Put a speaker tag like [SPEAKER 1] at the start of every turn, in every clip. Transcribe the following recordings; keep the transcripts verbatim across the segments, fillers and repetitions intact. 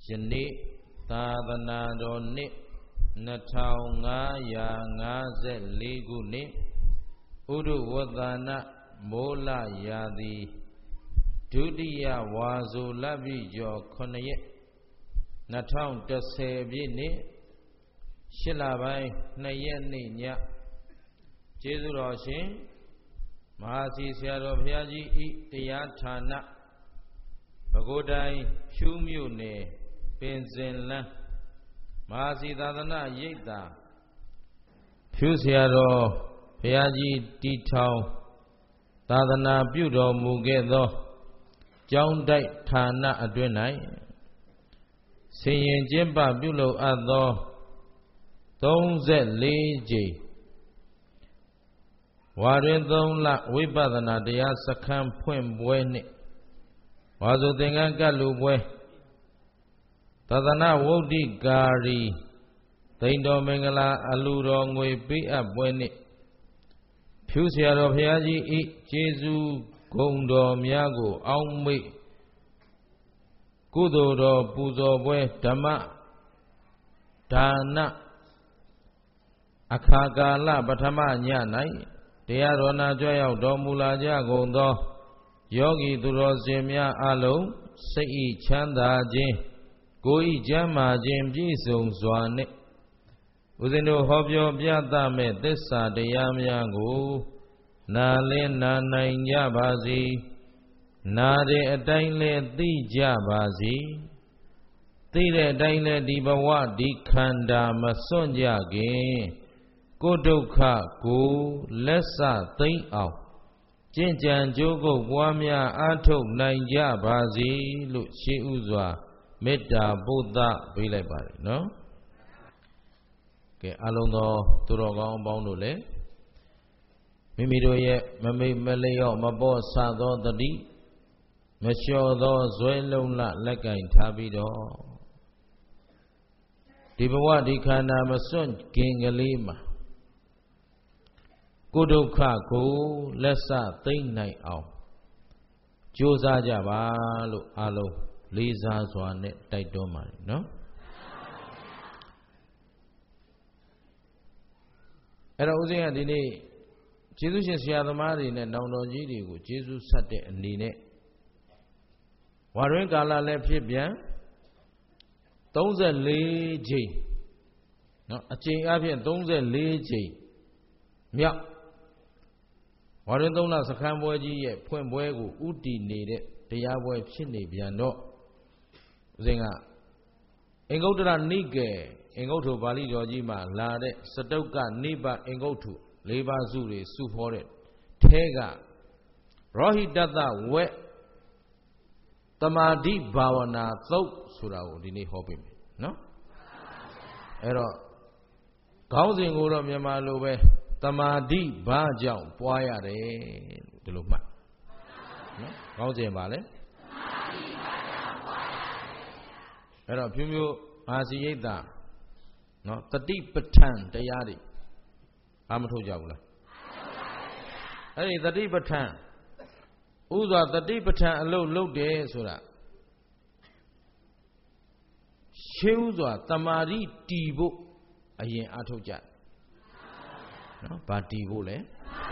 [SPEAKER 1] Yeni Tadana Doni Natau Ngaya Ngaze Liguni Udu Wadana Mola Yadi Dudiya Wazu Labi Jo Konaye Natau Tasebini Shilabai Nayeni Nya Jesu Roshin Mahasi Siaro Piaji I Tiyatana Pagodai Shumune Penzinla Mahasi Dadana Yeda Fusiaro Piaji Titao Dadana Budo Mugedo John Dai Tana Adwenai Sayin Jimba Bulo Ado Donze Leji Warin La Wibadana Dea Sakam Puen Buene Wazo Denganga Lubwe Tadana Wodi Gari Taindo Mengala Aluro Ngwe Be Up Buene Fusiaro Piaji I Jesu Gondo Miago Aumwe Kudo Puzo Bwe Dama Dana Akagala Batama Nyanai Deyarona Joya Domula Jagondo Yogi Durozemia Alo Sei Chanda Jin Goi Jama Jim Jisung Zwane Uzino Hobyo Biatame Desa Deyamiago Nale Nanai Yabazi Nade Adaile Di Jabazi Tire Daile Dibawa Dikanda Masonja Ge Kodoka Go Lessa Think Out Jinjan Jogo Wamia Ato Nanja Bazi Lu Shi Uzwa Meta Buddha Bilebari no? Ke Alondo Turogon Bondule Mimidoye Mami Meleo Mabo Sado Dadi Mesho Do Zwelula Lekain Tabido Dibawa Dikana Mason Kingalima Kuduka Ku Lessa Think Night Out Josa Javalu Alo Lisa Swane Taidomari no? Era Uzia Dini Jesus Yadamari and Nauno Jidi Jesus Sate and Dine Warin Gala Lepibia Don't the Leji no a chain Abian don't the Leji Mia Warin Dona Sakamboji Point Boegu Uti needed the Yahweh Chini Biano Zinga Ingotra Nige Ingoto Bali Jojima Lade Satoka Niba Ingotu Leba Zuri Sufore Tega Rohi Dada Wet Tamadi Bawana Thok Surao Dini Hobby no Ero Gausing Ura Yamalobe Tamadi Bajao Poyare Deluma Gausing Vale Ero Pumu Asieta no Tati Patan Tayari Amato Javla Hey Tati Patan Uza Tati Patan low low day Sura Shewza Tamari Tibo Ayen Atoja no Batibo le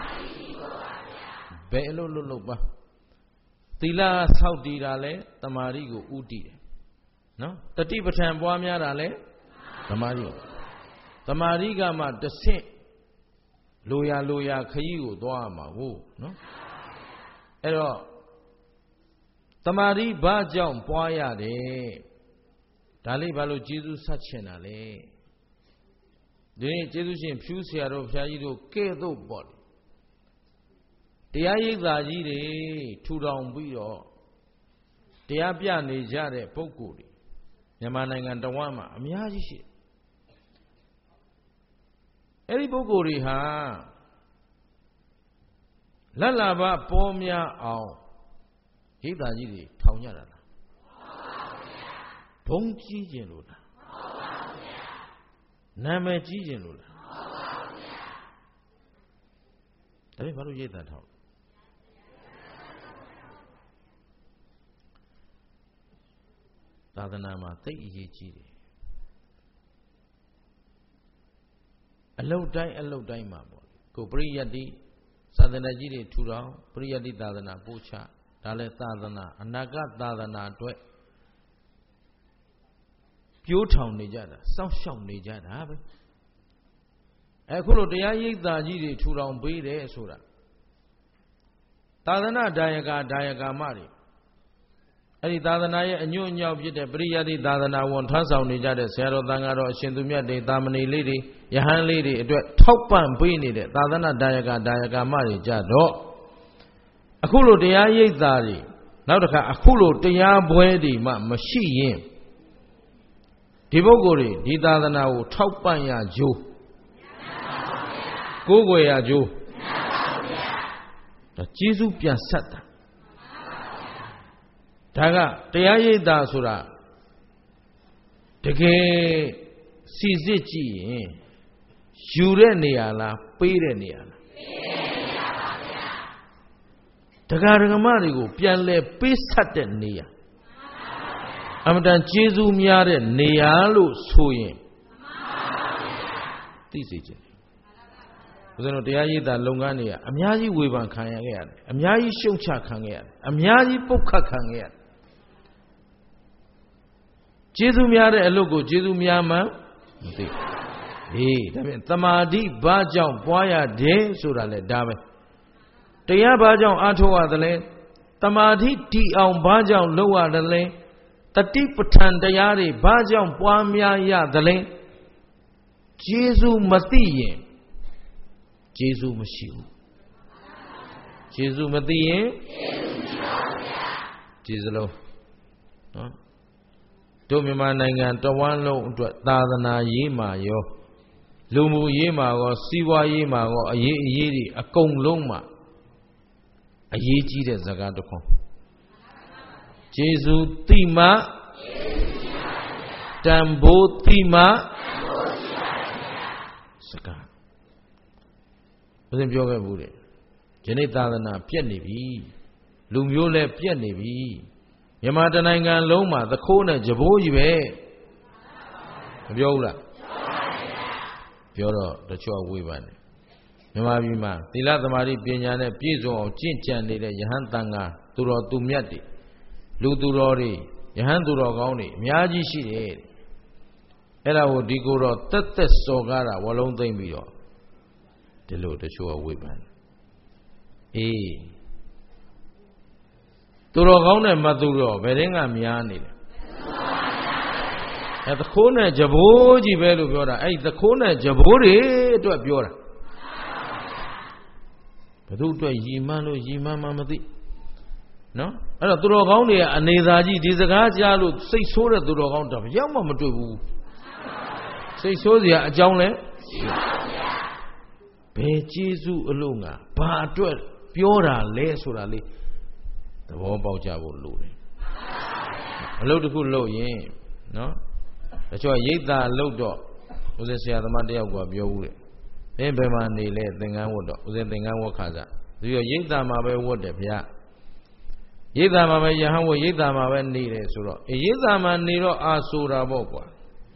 [SPEAKER 1] Belo Luba Tila Saudi Dale Tamarigo Uti no Tati Patan Boamia Dale Tamario Tamariga Ma the same Loya Loya Kayu Doama Wo no Ero Tamari Bajam Poya de Dali Balo Jesus Sachenale De Jesus in Pusiaro Piagido Kedo body Tiayi Zajide two down Bido Tiabia Nejare Pokuri Yamanang and Dawama Miyaji Eri Pokuri ha Lalaba Pomia Ao Hidajidi Taunyara Don't Jijin Lula Nama Jijin Lula Tell me what you that how သာသနာမှာသိအရေးကြီးတယ်အလုတ်တိုင်းအလုတ်တိုင်းမှာပေါ့ကိုပရိယတ္တိသာသနာကြီးတွေထူထောင်ပရိယတ္တိသာသနာပို့ချဒါလည်းသာသနာအနာဂတ်သာသနာအတွက်ပြိုးထောင်နေကြတာစောင့်ရှောက်နေကြတာပဲအခုလိုတရားရိပ်သာကြီးတွေထူထောင်ပေးတယ်ဆိုတာသာသနာဒါယကာဒါယကာမတွေအဲ့ဒီသာသနာရဲ့အညွန့်အညောက်ဖြစ်တဲ့ပရိယတ္တိသာသနာဝန်ထမ်းဆောင်နေကြတဲ့ဆရာတော်တန်ဃာတော်အရှင်သူမြတ်တွေတာမဏေလေးတွေယဟန်လေးတွေအတွက်ထောက်ပံ့ပေးနေတဲ့သာသနာဒါယကာဒါယကာမတွေကြတော့အခုလိုတရားရိပ်သာတွေနောက်တစ်ခါအခုလိုတရားပွဲတွေမှမရှိရင်ဒီပုဂ္ဂိုလ်တွေဒီသာသနာကိုထောက်ပံ့ရကြိုးကိုးကွယ်ရကြိုးဒါကျေးဇူးပြန်ဆက်တာဒါကတရားရိပ်သာဆိုတာတကယ်စီစစ်ကြည့်ရင်ယူတဲ့နေရာလားပေးတဲ့နေရာလားပေးတဲ့နေရာပါဗျာတရားဓမ္မတွေကိုပြန်လဲပေးဆက်တဲ့နေရာအမှန်တန်ကျေးဇူးများတဲ့နေရာလို့ဆိုရင်သိစေချင်တယ်ဘုရားတို့တရားရိပ်သာလုပ်ငန်းတွေကအများကြီးဝေဖန်ခံရခဲ့ရတယ်အများကြီးရှုံချခံခဲ့ရတယ်အများကြီးပုတ်ခတ်ခံခဲ့ရတယ်ကျေးဇူးများတဲ့အလုပ်ကိုကျေးဇူးများမှမသိဟေးဒါဖြင့်တမာတိဘာကြောင့်ပွားရတယ်ဆိုတာလေဒါပဲတရားဘာကြောင့်အားထုတ်ရတယ်လဲတမာတိတီအောင်ဘာကြောင့်လုပ်ရတယ်လဲတတိပဋ္ဌာန်တရားတွေဘာကြောင့်ပွားများရတယ်လဲကျေးဇူးမသိရင်ကျေးဇူးမရှိဘူးကျေးဇူးမသိရင်ကျေးဇူးမရှိပါဘူးဗျာကျေးဇူးလုံးနော်တို့မြန်မာနိုင်ငံတဝန်းလုံးအတွက်သာသနာရေးမှာရောလူမှုရေးမှာရောစီးပွားရေးမှာရောအရေးအရေးတွေအကုန်လုံးမှာအရေးကြီးတဲ့ဇာတ်ကားတစ်ခုကျေးဇူးတိမတန်ဖိုးတိမဇာတ်ကားဘုရင်ပြောခဲ့ဘူးတဲ့ယနေ့သာသနာပြက်နေပြီလူမျိုးလည်းပြက်နေပြီမြန်မာတနိုင်ငံလုံးမှာသခိုးနဲ့ကြဘိုးကြီးပဲမပြောဘူးလားပြောတော့တချို့ဝေဖန်တယ်မြန်မာပြည်မှာသီလသမာဓိပညာနဲ့ပြည့်စုံအောင်ကျင့်ကြံနေတဲ့ယဟန်တန်ဃာသူတော်သူမြတ်တွေလူသူတော်တွေယဟန်သူတော်ကောင်းတွေအများကြီးရှိတယ်အဲ့ဒါကိုဒီကိုတော့တက်တက်စော်ကားတာဝလုံးသိမ့်ပြီးတော့ဒီလိုတချို့ဝေဖန်အေးသူတော်ကောင်းတဲ့မသူတော်ဘယ်တင်းကများနေလဲအဲသခိုးနဲ့ကြဘိုးကြီးပဲလို့ပြောတာအဲ့သခိုးနဲ့ကြဘိုးတွေအတွက်ပြောတာဘယ်သူအတွက်ရည်မှန်းလို့ရည်မှန်းမှမသိနော်အဲ့တော့သူတော်ကောင်းတွေကအနေသာကြီးဒီစကားကြားလို့စိတ်ဆိုးတဲ့သူတော်ကောင်းတော့ရောက်မှမတွေ့ဘူးစိတ်ဆိုးစရာအကြောင်းလဲရှိပါဗျာဘယ်ကျေးဇူးအလုံးကဘာအတွက်ပြောတာလဲဆိုတာလေးသဘောပေါက်ကြဖို့လိုတယ်အလုပ်တစ်ခုလုပ်ရင်နော်တချို့ရိပ်သာလုပ်တော့ဦးဇင်းဆရာသမားတယောက်ကပြောဘူးတဲ့ဘယ်ဘယ်မှာနေလဲသင်္ကန်းဝတ်တော့ဦးဇင်းသင်္ကန်းဝတ်ခါစားသူရောရိပ်သာမှာပဲဝတ်တယ်ဗျာရိပ်သာမှာပဲယဟန်ဝတ်ရိပ်သာမှာပဲနေတယ်ဆိုတော့ရိပ်သာမှာနေတော့အာဆိုတာပေါ့ကွာ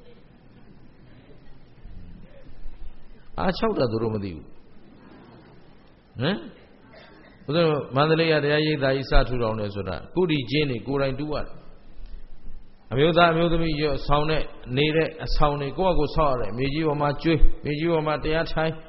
[SPEAKER 1] အာ၆တာသူတို့မသိဘူးဟမ်ဘုရားမန္တလေးရတရားရိပ်သာကြီးစထူထောင်တယ်ဆိုတာကုတီချင်းတွေကိုယ်တိုင်တူးရတယ်အမျိုးသားအမျိုးသမီးရောဆောင်းတဲ့နေတဲ့အဆောင်တွေကိုယ့်အကိုဆောက်ရတယ်မြေကြီးပေါ်မှာကျွေးမြေကြီးပေါ်မှာတရားထိုင်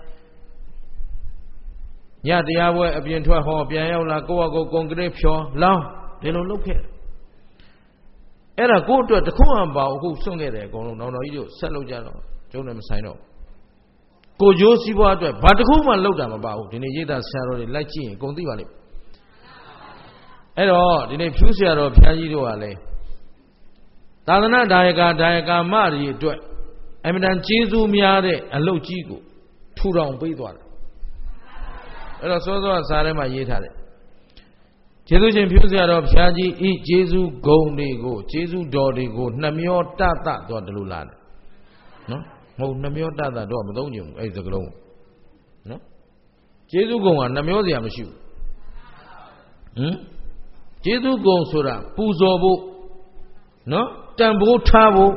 [SPEAKER 1] ညတရားပွဲအပြင်ထွက်ဟောပြန်ရောက်လာကိုယ့်အကိုကွန်ကရစ်ဖြောလောင်းဒီလိုလုပ်ခဲ့အဲ့ဒါကိုယ့်အတွက်တခုမှမပါဘူးအခုစွန့်ခဲ့တယ်အကုန်လုံးတော်တော်ကြီးတို့ဆက်လုပ်ကြတော့ကျုံးလည်းမဆိုင်တော့ကိုကျိုးစည်းပွားအတွက်ဘာတစ်ခုမှလုပ်တာမပါဘူးဒီနေ့ရိပ်သာဆရာတော်တွေလိုက်ကြည့်ရင်အကုန်သိပါလိမ့်အဲ့တော့ဒီနေ့ဖြူးဆရာတော်ဘုရားကြီးတို့ကလည်းသာသနာဒါယကာဒါယကာမတွေအတွက်အမှန်တန်ကျေးဇူးများတဲ့အလုပ်ကြီးကိုထူထောင်ပေးသွားတယ်အဲ့တော့စောစောစာထဲမှာရေးထားတယ်ကျေးဇူးရှင်ဖြူးဆရာတော်ဘုရားကြီးဤကျေးဇူးဂုဏ်တွေကိုကျေးဇူးတော်တွေကိုနှမျောတတတော့တယ်လို့လားနော်မဟုတ်နှမျောတတတော့မသုံးကြဘူးအဲ့ဒီစကလုံးနော်ကျေးဇူးကုံကနှမျောစရာမရှိဘူးဟမ်ကျေးဇူးကုံဆိုတာပူဇော်ဖို့နော်တန်ဖိုးထားဖို့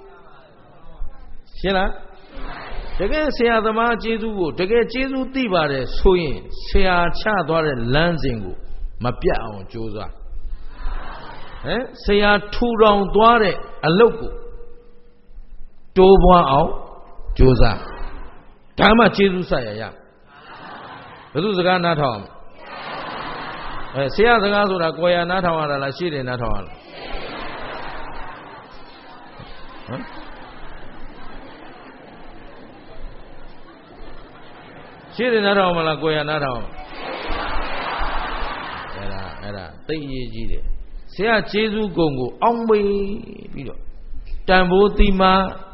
[SPEAKER 1] ရှင်းလားတကယ်ဆရာသမားကျေးဇူးကိုတကယ်ကျေးဇူးသိပါတယ်ဆိုရင်ဆရာချသွားတဲ့လမ်းစဉ်ကိုမပြတ်အောင်ကြိုးစားဟမ်ဆရာထူထောင်သွားတဲ့အလုပ်ကိုတိုးပွားအောင်ကြိုးစားဒါမှကျေးဇူးဆက်ရရဘယ်သူစကားနားထောင်အောင်အဲဆရာစကားဆိုတာကိုယ်ရနားထောင်ရတာလားရှေ့တယ်နားထောင်ရလားဟမ်ရှေ့တယ်နားထောင်မလားကိုယ်ရနားထောင်အဲ့ဒါအဲ့ဒါသိအရေးကြီးတယ်ဆရာကျေးဇူးကုံကိုအောင်းမေးပြီးတော့တန်ဖိုးတိမ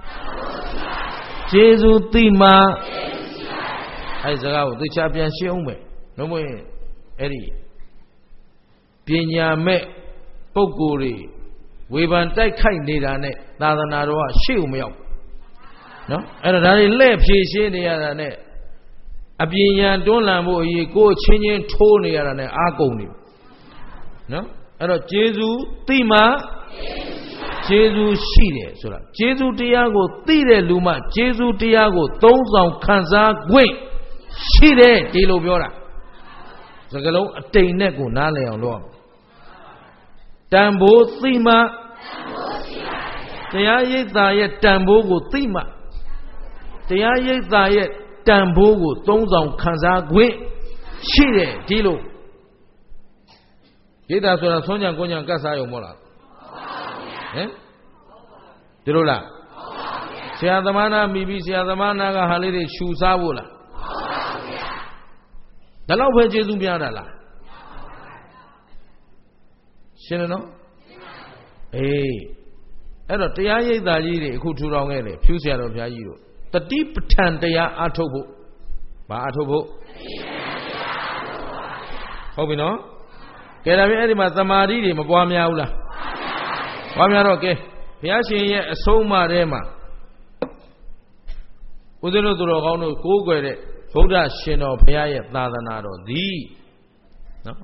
[SPEAKER 1] ကျေးဇူးတိမအဲ့စကားကိုသိချပြန်ရှင်းအောင်မယ်လုံးဝအဲ့ဒီပညာမဲ့ပုဂ္ဂိုလ်တွေဝေဖန်တိုက်ခိုက်နေတာနဲ့သာသနာတော်ကရှေ့ကိုမရောက်နော်အဲ့ဒါဒါတွေလှည့်ဖြည့်ရှင်းနေရတာနဲ့အပြင်းရန်တွန်းလှန်ဖို့အရေးကိုယ်ချင်းချင်းထိုးနေရတာနဲ့အာကုန်နေနော်အဲ့တော့ကျေးဇူးသိမှကျေးဇူးရှိတယ်ဆိုတာကျေးဇူးတရားကိုသိတဲ့လူမှကျေးဇူးတရားကိုသုံးဆောင်ခံစားခွင့်ရှိတယ်ဒီလိုပြောတာစကလုံးအတိမ်နဲ့ကိုနားလည်အောင်လုပ်တန်ဖိုးသိမှတရားရိပ်သာရဲ့တန်ဖိုးကိုသိမှတရားရိပ်သာရဲ့တန်ဖိုးကိုသုံးဆောင်ခံစားခွင့်ရှိတယ်ဒီလိုရိပ်သာဆိုတာဆွမ်းကြံကိုညံကတ်စားရုံမဟုတ်လားဟမ်ဒီလိုလားဆရာသမားနာမိပြီးဆရာသမားနာကဟာလေးတွေခြူစားဖို့လားဒါတော့ပဲကျေးဇူးများတာလားရှင်းတယ်နော်အေးအဲ့တော့တရားရိပ်သာကြီးတွေအခုထူထောင်ခဲ့တယ်ဖြူဆရာတော်ဘုရားကြီးတို့တတိပဋ္ဌာန်တရားအထုတ်ဖို့ဘာအထုတ်ဖို့ဟုတ်ပြီနော်ကဲဒါပြင်အဲ့ဒီမှာသမာဓိတွေမပွားများဘူးလားပွားများတော့ကဲဘုရားရှင်ရဲ့အဆုံးအမထဲမှာဦးဇင်းတို့သူတော်ကောင်းတို့ကိုးကွယ်တဲ့ဗုဒ္ဓရှင်တော်ဘုရားရဲ့သာသနာတော်သည်နော်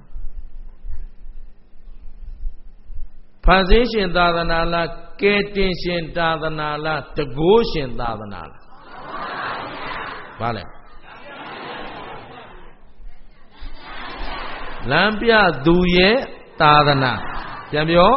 [SPEAKER 1] ဖန်ဆင်းရှင်သာသနာလားကဲတင်ရှင်သာသနာလားတကိုးရှင်သာသနာလားဘာလဲလမ်းပြသူရဲ့သာသနာပြန်ပြော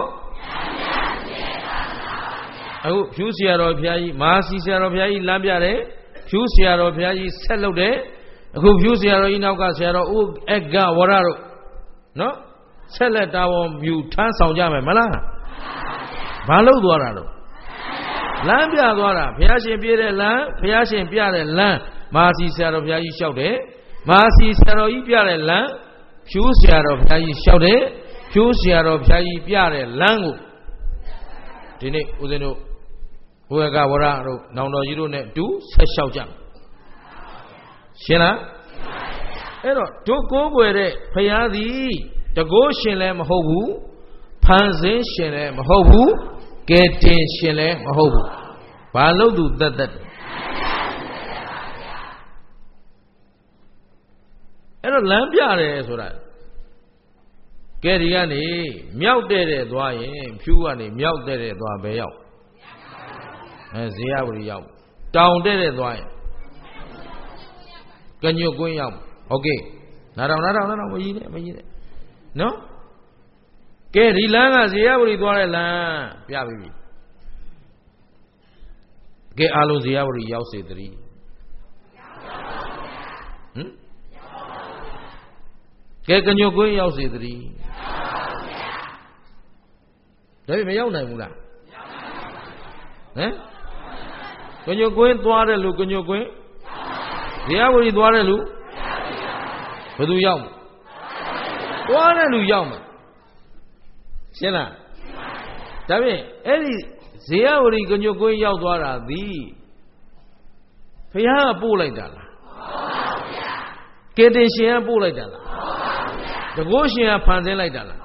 [SPEAKER 1] အခုဖြူဆရာတော်ဘုရားကြီးမဟာစီဆရာတော်ဘုရားကြီးလမ်းပြတယ်ဖြူဆရာတော်ဘုရားကြီးဆက်လုပ်တယ်အခုဖြူဆရာတော်ကြီးနောက်ကဆရာတော်ဥအက္ကဝရတို့နော်ဆက်လက်တာဝန်မြူထမ်းဆောင်ကြမယ်မလားဘာလို့သွားတာတော့လမ်းပြသွားတာဘုရားရှင်ပြတဲ့လမ်းဘုရားရှင်ပြတဲ့လမ်းမဟာစီဆရာတော်ဘုရားကြီးလျှောက်တယ်မဟာစီဆရာတော်ကြီးပြတဲ့လမ်းဖြူဆရာတော်ဘုရားကြီးလျှောက်တယ်ဖြူဆရာတော်ဘုရားကြီးပြတဲ့လမ်းကိုဒီနေ့ဦးဇင်းတို့ဘုရားကဝရတို့နောင်တော်ကြီးတို့နဲ့တူဆက်လျှောက်ကြရှင်းလားအဲ့တော့တို့ကိုးကွယ်တဲ့ဘုရားသည်တကိုးရှင်လည်းမဟုတ်ဘူးဖန်ဆင်းရှင်လည်းမဟုတ်ဘူးကဲတင်ရှင်လည်းမဟုတ်ဘူးဘာလို့သူတတ်တတ်အဲ့တော့လမ်းပြတယ်ဆိုတာကဲဒီကနေမြောက်တဲ့တဲ့သွားရင်ဖြူကနေမြောက်တဲ့တဲ့သွားပဲရောက်အဲဇေယဝရီရောက်တောင်တဲ့တဲ့သွားရင်ကညွတ်ကွင်းရောက်โอเคနားထောင်နားထောင်နားထောင်မကြီးနဲ့မကြီးနဲ့နော်ကဲဒီလမ်းကဇေယဝရီသွားတဲ့လမ်းပြပြီပြီကဲအားလုံးဇေယဝရီရောက်စေတည်းဟမ်ကဲကညွတ်ကွင်းရောက်စေတည်းဒါပေမဲ့မရောက်နိုင်ဘူးလားဟမ်ကညွတ်ကွင်းသွားတဲ့လူကညွတ်ကွင်းဇေယဝရီသွားတဲ့လူဘယ်သူရောက်မလဲသွားတဲ့လူရောက်မှာရှင်းလားဒါဖြင့်အဲ့ဒီဇေယဝရီကညွတ်ကွင်းရောက်သွားတာသည်ဘုရားကပို့လိုက်တာလားကယ်တင်ရှင်ကပို့လိုက်တာလားတကုတ်ရှင်ကဖန်ဆင်းလိုက်တာလား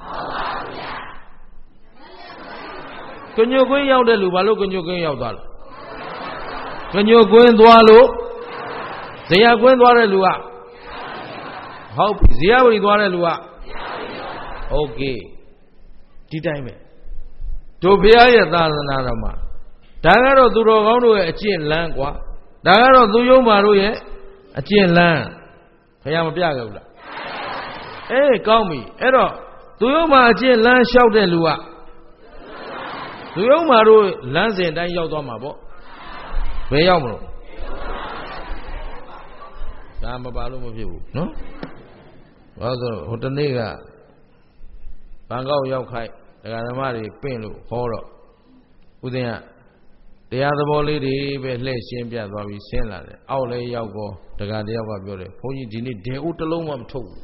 [SPEAKER 1] ကညွတ်ကွင်းရောက်တဲ့လူဘာလို့ကညွတ်ကွင်းရောက်သွားလဲကညွတ်ကွင်းသွားလို့ဇေယကွင်းသွားတဲ့လူကဟုတ်ပြီဇေယဝရီသွားတဲ့လူကโอเคဒီတိုင်းပဲတို့ဘုရားရဲ့သာသနာတော်မှာဒါကတော့သူတော်ကောင်းတို့ရဲ့အကျင့်လမ်းကွာဒါကတော့သူယုံမာတို့ရဲ့အကျင့်လမ်းဘုရားမပြခဲ့ဘူးလားအေးကောင်းပြီအဲ့တော့သူယုံမာအကျင့်လမ်းလျှောက်တဲ့လူကသူယုံမာတို့လမ်းစဉ်တိုင်းရောက်သွားမှာပေါ့ဘယ်ရောက်မလို့ဒါမပါလို့မဖြစ်ဘူးနော်ဘာလို့ဆိုဟိုတနေ့ကဘန်ကောက်ရောက်ခိုက်ဒကာဓမ္မတွေပင့်လို့ဟောတော့ဦးသိန်းကတရားသဘောလေးတွေပဲလှည့်ရှင်းပြသွားပြီးဆင်းလာတယ်အောက်လဲရောက်တော့ဒကာတယောက်ကပြောတယ်ဘုန်းကြီးဒီနေ့ဒေအိုးတစ်လုံးမှမထုတ်ဘူး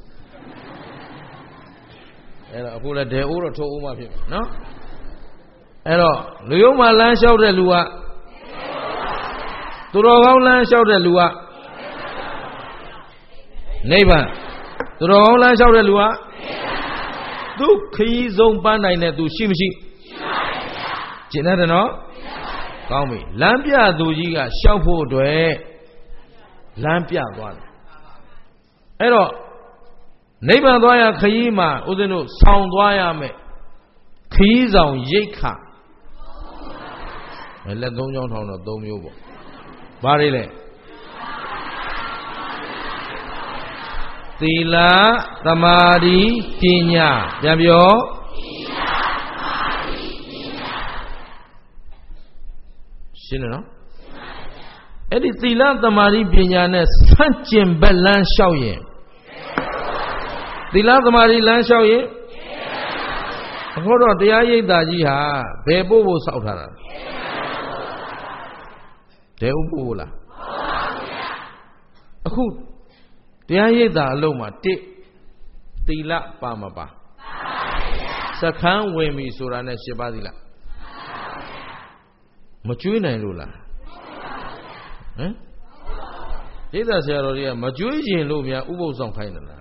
[SPEAKER 1] အဲ့တော့အခုလည်းဒေအိုးတော့ထုတ်ဦးမှဖြစ်မယ်နော်အဲ့တော့လူယုံမှလမ်းလျှောက်တဲ့လူကသူတော်ကောင်းလမ်းလျှောက်တဲ့လူကနိဗ္ဗာန်သူတော်ကောင်းလမ်းလျှောက်တဲ့လူကသူခရီးဆုံးပန်းနိုင်တဲ့သူရှိမရှိရှိပါရဲ့ဗျာကျင်တယ်နော်ကောင်းပြီလမ်းပြသူကြီးကလျှောက်ဖို့အတွက်လမ်းပြသွားတယ်အဲ့တော့နိဗ္ဗာန်သွားရခရီးမှာဦးဇင်းတို့ဆောင်သွားရမယ်ခရီးဆောင်ရိတ်ခလက်သုံးချောင်းထောင်တော့သုံးမျိုးပေါ့ဘာတွေလဲသီလသမာဓိပညာပြန်ပြောရှင်းတယ်နော်အဲ့ဒီသီလသမာဓိပညာနဲ့ဆန့်ကျင်ဘက်လမ်းလျှောက်ရင်သီလသမာဓိလမ်းလျှောက်ရင်အခုတော့တရားရိပ်သာကြီးဟာဘယ်ပို့ဖို့စောက်ထားတာတဲဥပို့လားအခုတရားရိပ်သာအလုံးမှာတစ်သီလပါမပါစခန်းဝင်ပြီဆိုတာနဲ့ရှင်းပါသီလမကျွေးနိုင်လို့လားဟမ်ရိပ်သာဆရာတော်တွေကမကျွေးရင်လို့များဥပုသ်ဆောင်ခိုင်းတယ်လား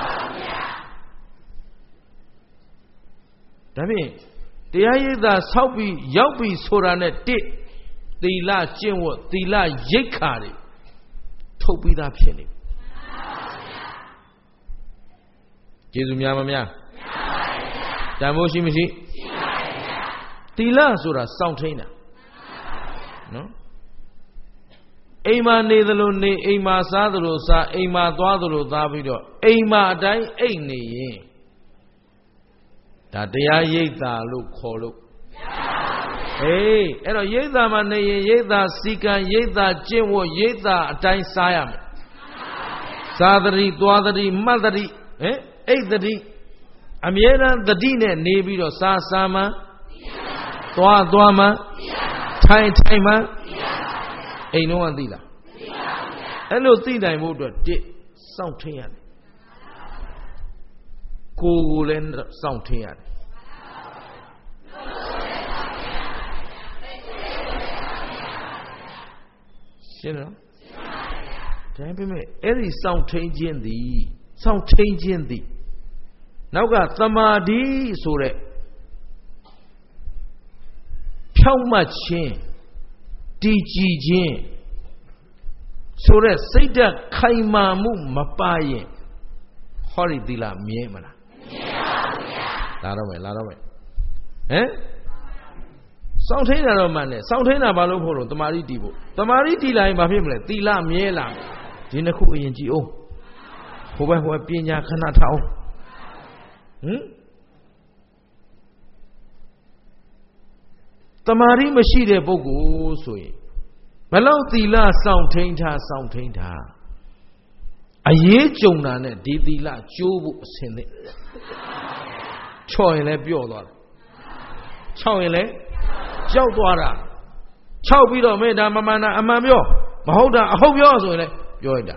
[SPEAKER 1] ဒါဖြင့်တရားရိပ်သာဆောက်ပြီးရောက်ပြီးဆိုတာနဲ့တစ်သီလကျင့်ဝတ်သီလရိပ်ခါတွေထုတ်ပြီးသားဖြစ်နေကျေးဇူးများမများတန်ဖိုးရှိမရှိသီလဆိုတာစောင့်ထိန်တာနော်အိမ်မှာနေသလိုနေအိမ်မှာစားသလိုစားအိမ်မှာသွားသလိုသွားပြီးတော့အိမ်မှာအတိုင်းအိတ်နေရင်ဒါတရားရိပ်သာလို့ခေါ်လို့အေးအဲ့တော့ရိပ်သာမှာနေရင်ရိပ်သာစီကံရိပ်သာကျင့်ဝတ်ရိပ်သာအတိုင်းစားရမယ်စားသတိသွားသတိမှတ်သတိဟဲ့အိတ်သတိအမြဲတမ်းသတိနဲ့နေပြီးတော့စားစားမှသွားသွားမှထိုင်ထိုင်မှအိမ်တော့သိလားအဲ့လိုသိနိုင်ဖို့အတွက်တစ်စောင့်ထင်းရတယ်ကိုယ်ကိုလည်းစောင့်ထင်းရတယ်ရှင်းနော်ဒါပေမဲ့အဲ့ဒီစောင့်ထင်းခြင်းသည်စောင့်ထင်းခြင်းသည်နောက်ကသမာဓိဆိုတဲ့ဖြောင့်မတ်ခြင်းတည်ကြည်ခြင်းဆိုတဲ့စိတ်ဓာတ်ခိုင်မာမှုမပါရင်ဟောဒီသီလမြဲမလားမြဲပါဘူးဗျာလာတော့မယ်လာတော့မယ်ဟမ်စောင့်ထိန်တာတော့မှန်တယ်စောင့်ထိန်တာဘာလို့ဖို့လို့တမာရီတည်ဖို့တမာရီတည်လာရင်ဘာဖြစ်မလဲသီလမြဲလာဒီနှစ်ခုအရင်ကြည့်အောင်ဟိုဘက်ဟိုဘက်ပညာခဏထားအောင်ဟမ်တမာရီမရှိတဲ့ပုဂ္ဂိုလ်ဆိုရင်ဘလောက်သီလစောင့်ထိန်ထားစောင့်ထိန်ထားအရေးကြုံတာနဲ့ဒီသီလကျိုးဖို့အစင်သင့်ချော်ရင်လည်းပြော့သွားတယ်ခြောက်ရင်လည်းကြောက်သွားတာခြောက်ပြီးတော့မေတ္တာမမှန်တာအမှန်ပြောမဟုတ်တာအဟုတ်ပြောဆိုရင်လည်းပြောရတာ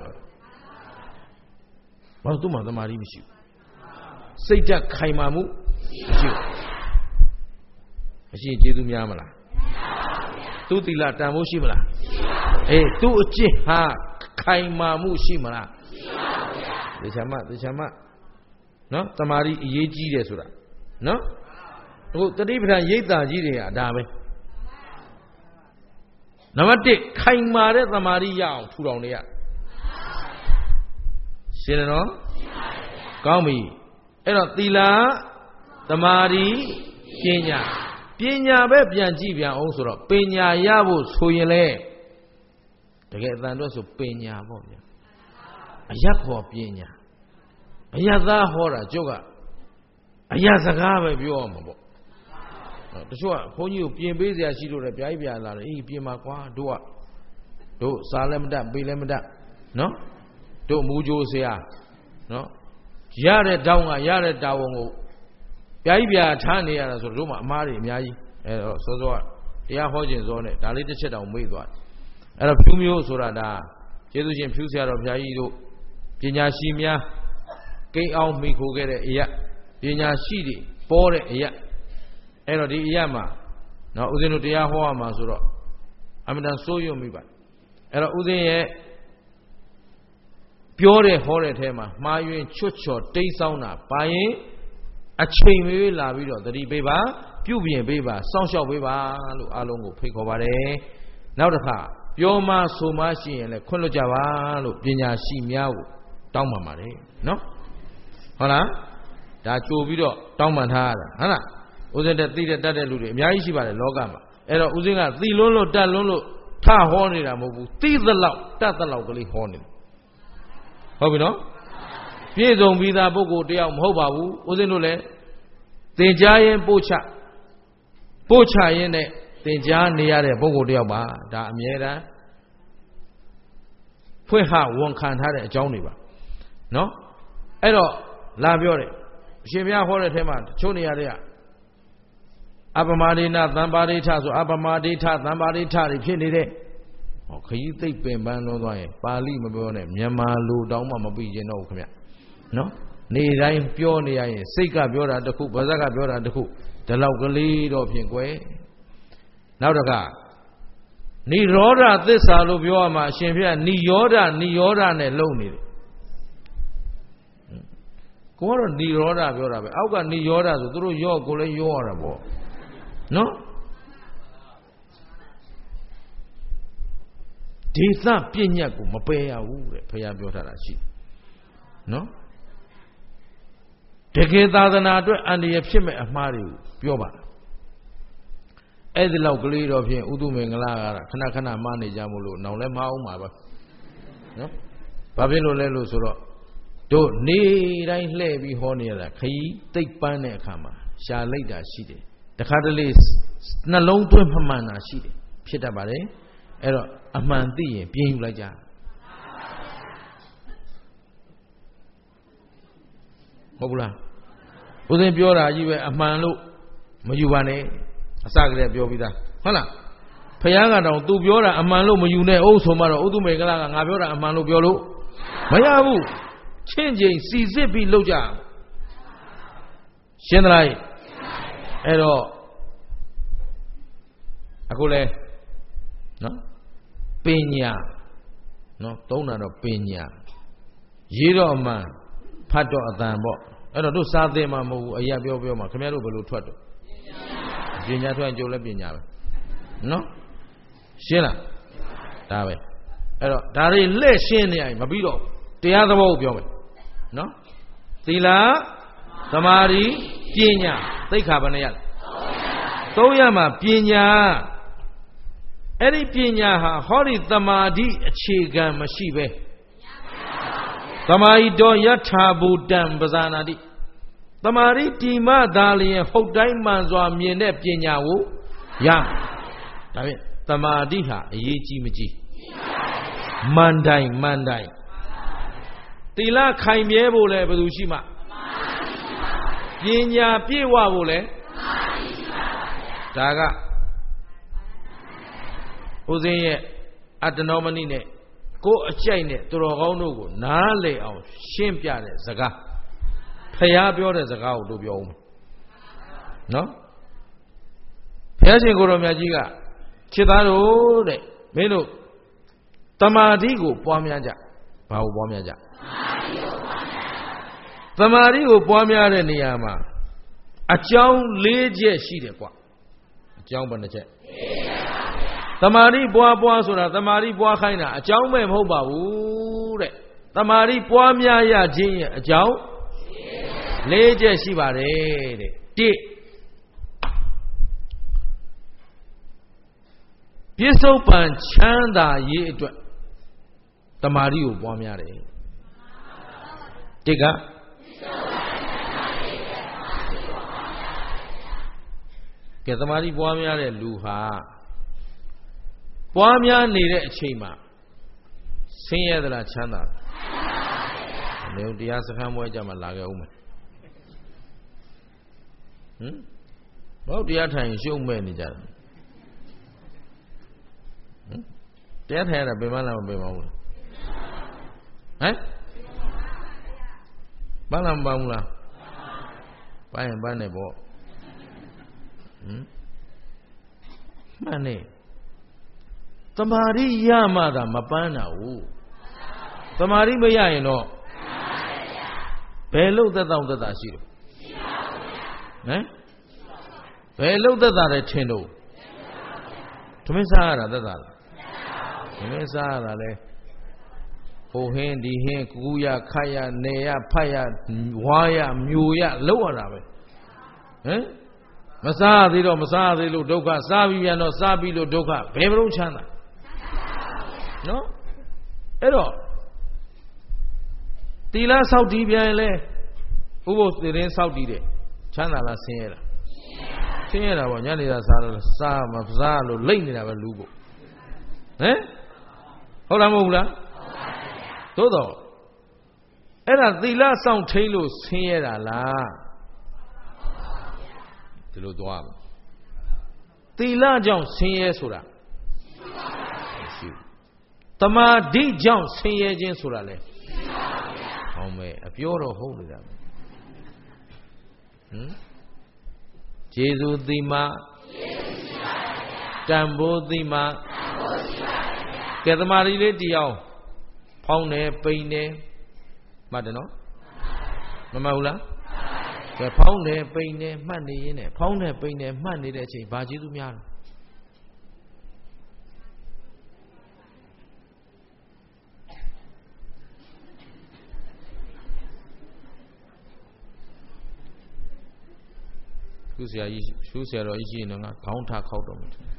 [SPEAKER 1] ဘာလို့သူ့မှာသမာဓိမရှိဘူးစိတ်ဓာတ်ခိုင်မာမှုမရှိဘူးမရှိကျေးဇူးများမလားသူသီလတန်ဖို့ရှိမလားအေးသူအကျင့်ဟာခိုင်မာမှုရှိမလားရှိပါဘူးဗျာသေချာမသေချာမနော်တမာရီအရေးကြီးတယ်ဆိုတာနော်ဟိုတတိပဋ္ဌာန်ရိပ်သာကြီးတွေကဒါပဲနံပါတ်တစ်ခိုင်မာတဲ့တမာရီရအောင်ထူထောင်နေရရှင်းတယ်နော်ကောင်းပြီအဲ့တော့သီလတမာရီပညာပပညာပဲပြန်ကြည့်ပြန်အောင်ဆိုတော့ပညာရဖို့ဆိုရင်လေတကယ်အတန်တော့ဆိုပညာပေါ့ဗျာအယက်ခေါ်ပညာအယက်သားဟောတာကျုပ်ကအယက်စကားပဲပြောရမှာပေါ့တချို့ကဘုန်းကြီးကိုပြင်ပေးစရာရှိလို့လည်းပြိုင်ပြလာတယ်အေးပြင်ပါကွာတို့ကတို့စားလည်းမတတ်ပေးလည်းမတတ်နော်တို့မူကြိုးစရာနော်ရတဲ့တောင်းကရတဲ့တာဝန်ကိုပြိုင်ပြထားနေရတာဆိုတို့မှအမားတွေအများကြီးအဲတော့စောစောကတရားဟောခြင်းစောနဲ့ဒါလေးတစ်ချက်တောင်မေ့သွားတယ်အဲ့တော့ဖြူမျိုးဆိုတာဒါကျေးဇူးရှင်ဖြူဆရာတော်ဘုရားကြီးတို့ပညာရှိများကိန်းအောင်မိခိုခဲ့တဲ့အရာပညာရှိတွေပေါ်တဲ့အရာအဲ့တော့ဒီအရာမှာနော်ဦးဇင်းတို့တရားဟောရမှာဆိုတော့အမှန်တန်စိုးရွံ့မိပါအဲ့တော့ဦးဇင်းရဲ့ပြောတဲ့ဟောတဲ့အဲမှာမှားယွင်းချွတ်ချော်တိတ်ဆောင်းတာပါရင်အချိန်မေးလာပြီးတော့သတိပေးပါပြုပြင်ပေးပါစောင့်ရှောက်ပေးပါလို့အားလုံးကိုဖိတ်ခေါ်ပါတယ်နောက်တစ်ခါပြောမှဆိုမှရှိရင်လည်းခွင့်လွှတ်ကြပါလို့ပညာရှိများကိုတောင်းပန်ပါတယ်နော်ဟုတ်လားဒါကြိုပြီးတော့တောင်းပန်ထားရတာဟုတ်လားဦးဇင်းတဲ့သိတဲ့တတ်တဲ့လူတွေအများကြီးရှိပါတယ်လောကမှာအဲ့တော့ဦးဇင်းကသိလွန်းလို့တတ်လွန်းလို့ထဟောနေတာမဟုတ်ဘူးသိသလောက်တတ်သလောက်ကလေးဟောနေတယ်ဟုတ်ပြီနော်ပြည့်စုံပြီးသားပုဂ္ဂိုလ်တယောက်မဟုတ်ပါဘူးဦးဇင်းတို့လည်းသင်ကြားရင်ပို့ချပို့ချရင်နဲ့သင်ကြားနေရတဲ့ပုဂ္ဂိုလ်တယောက်ပါဒါအမြဲတမ်းဖွင့်ဟဝန်ခံထားတဲ့အကြောင်းတွေပါနော်အဲ့တော့လာပြောတယ်အရှင်ဘုရားဟောတဲ့ထဲမှာတချို့နေရာတွေက အပမဒိနာသံပါရိဋ္ဌဆိုအပမဒိဋ္ဌသံပါရိဋ္ဌတွေဖြစ်နေတဲ့ဟောခကြီးသိပ်ပင်ပန်းလွန်သွားရင်ပါဠိမပြောနဲ့မြန်မာလူတောင်းမှမပြီးခြင်းတော့ခင်ဗျနော်နေတိုင်းပြောနေရရင်စိတ်ကပြောတာတစ်ခုဗဇက်ကပြောတာတစ်ခုဒီလောက်ကလေးတော့ဖြင့်ကွယ်နောက်တစ်ခါနိရောဓသစ္စာလို့ပြောရမှာအရှင်ဘုရားနိရောဓနိရောဓနဲ့လုံနေတယ်ကိုကတော့နိရောဓပြောတာပဲအောက်ကနိရောဓဆိုသူတို့ရော့ကိုလည်းရော့ရတာပေါ့နော်ဒေသပြည့်ညတ်ကိုမပယ်ရဘူးတဲ့ဘုရားပြောထားတာရှိနော်တကယ်သာသနာအတွက်အန္တရာယ်ဖြစ်မဲ့အမှားတွေကိုပြောပါအဲ့ဒီလောက်ကလေးတော့ဖြင့်ဥဒုမင်္ဂလာကခဏခဏမှားနေကြမို့လို့နောင်လဲမအောင်ပါပဲနော်ဘာဖြစ်လို့လဲလို့ဆိုတော့တို့နေတိုင်းလှည့်ပြီးဟောနေရတာခရီးသိပ်ပန်းတဲ့အခါမှာရှာလိုက်တာရှိတယ်တခါတလေနှလုံးသွင်းမှမှန်တာရှိတယ်ဖြစ်တတ်ပါတယ်အဲ့တော့အမှန်သိရင်ပြင်းယူလိုက်ကြဟုတ်ဘူးလားဦးဇင်းပြောတာကြီးပဲအမှန်လို့မယူပါနဲ့အစကတည်းကပြောပြီးသားဟုတ်လားဖယားကတော့သူပြောတာအမှန်လို့မယူနဲ့အုပ်ဆိုမှတော့ဥဒုမေကလာကငါပြောတာအမှန်လို့ပြောလို့မရဘူးချင်းချင်းစီစစ်ပြီးလုပ်ကြရှင်းသလားအဲ့တော့အခုလဲနော်ပညာနော်သုံးတာတော့ပညာရေးတော့အမှန်ဖတ်တော့အတန်ပေါ့အဲ့တော့တို့စာသင်မှာမဟုတ်ဘူးအရာပြောပြောမှာခင်ဗျားတို့ဘယ်လိုထွက်တော့ပညာထွက်ရင်ကြိုလဲပညာပဲနော်ရှင်းလားဒါပဲအဲ့တော့ဒါတွေလှည့်ရှင်းနေရင်မပြီးတော့တရားသဘောကိုပြောမယ်နော်သီလသမာဓိပညာသိက္ခာဘယ်နှရလဲသုံးရမှာပညာအဲ့ဒီပညာဟာဟောဒီသမာဓိအခြေခံမရှိပဲသမာဓိတော်ယထာဘူတံပဇာနာတိသမာဓိတိမသာလျင်ဟုတ်တိုင်းမှန်စွာမြင်တဲ့ပညာကိုရဒါဖြင့်သမာဓိဟာအရေးကြီးမကြီးမန်တိုင်းမန်တိုင်းသီလခိုင်မြဲဖို့လဲဘယ်သူရှိမှပညာပြည့်ဝဖို့လဲဒါကဦးဇင်းရဲ့အတ္တနောမဏိနဲ့ကိုယ်အကြိုက်နဲ့သူတော်ကောင်းတို့ကိုနားလည်အောင်ရှင်းပြတဲ့စကားဖယားပြောတဲ့စကားကိုတို့ပြောဦးမယ်နော်ဘုရားရှင်ကိုယ်တော်မြတ်ကြီးကခြေသားတို့တဲ့မင်းတို့တမာတိကိုပွားများကြဘာကိုပွားများကြတမာတိကိုပွားများတဲ့နေရာမှာအကြောင်း၄ချက်ရှိတယ်ကွာအကြောင်းဘယ်နှချက်တမာတိပွားပွားဆိုတာတမာတိပွားခိုင်းတာအကြောင်းပဲမဟုတ်ပါဘူးတဲ့တမာတိပွားများရခြင်းရဲ့အကြောင်း၄ချက်ရှိပါတယ်တဲ့တစ်ပြစ္ဆုတ်ပံချမ်းသာရေးအတွက်တမာရီကိုပွားများတယ်တိကကဲတမာရီပွားများတဲ့လူဟာပွားများနေတဲ့အချိန်မှာဆင်းရဲသလားချမ်းသာလားနေတရားစခန်းပွဲကြမှာလာခဲ့ဦးမယ်ဟမ်ဘောတရားထိုင်ရှုံးမဲ့နေကြတယ်ဟမ်တရားထိုင်ရတာပင်မလားမပင်မဘူးလားဟမ်ဘာလားမပန်းဘူးလားပန်းရင်ပန်းနေပေါ့ဟမ်မှန်နေတမာရီရမှသာမပန်းတာဟုတ်တမာရီမရရင်တော့ဘယ်လို့သက်တောင့်သက်တာရှိတော့ဟမ်ဘယ်လို့သက်တာလဲထင်တော့သမင်းစားရတာသက်တာလားသမင်းစားရတာလဲဟိုဟင်းဒီဟင်းကူရခတ်ရနေရဖတ်ရဝါရမျိုးရလောက်ရတာပဲဟမ်မစားသေးတော့မစားသေးလို့ဒုက္ခစားပြီးပြန်တော့စားပြီးလို့ဒုက္ခဘယ်မလို့ချမ်းသာနော်အဲ့တော့တီလာဆောက်တည်ပြန်လဲဥပုသ်သင်းဆောက်တည်တယ်ချမ်းသာလားဆင်းရဲလားဆင်းရဲတာပေါ့ညနေသာစားလို့စားမစားလို့လိမ့်နေတာပဲလူပေါ့ဟမ်ဟုတ်လားမဟုတ်ဘူးလားသို့တော့အဲ့ဒါသီလစောင့်ထိန်လို့ဆင်းရဲတာလားဒီလိုသွားမယ်သီလကြောင့်ဆင်းရဲဆိုတာမရှိဘူးတမာဒိကြောင့်ဆင်းရဲခြင်းဆိုတာလေဟောမယ်အပြောတော့ဟုတ်နေတာဟမ်ကျေးဇူးသိမှတန်ဖိုးသိမှကဲတမာရီလေးတရားဖောင်းတယ်ပိန်တယ်မှတ်တယ်နော်မမှတ်ဘူးလားကဲဖောင်းတယ်ပိန်တယ်မှတ်နေရင်ဖောင်းတယ်ပိန်တယ်မှတ်နေတဲ့အချိန်ဘာကျေးဇူးများလဲရှုဆရာကြီးရှုဆရာတော်ကြီးရှိရင်တော့ခေါင်းထားခောက်တော့မှာဟမ်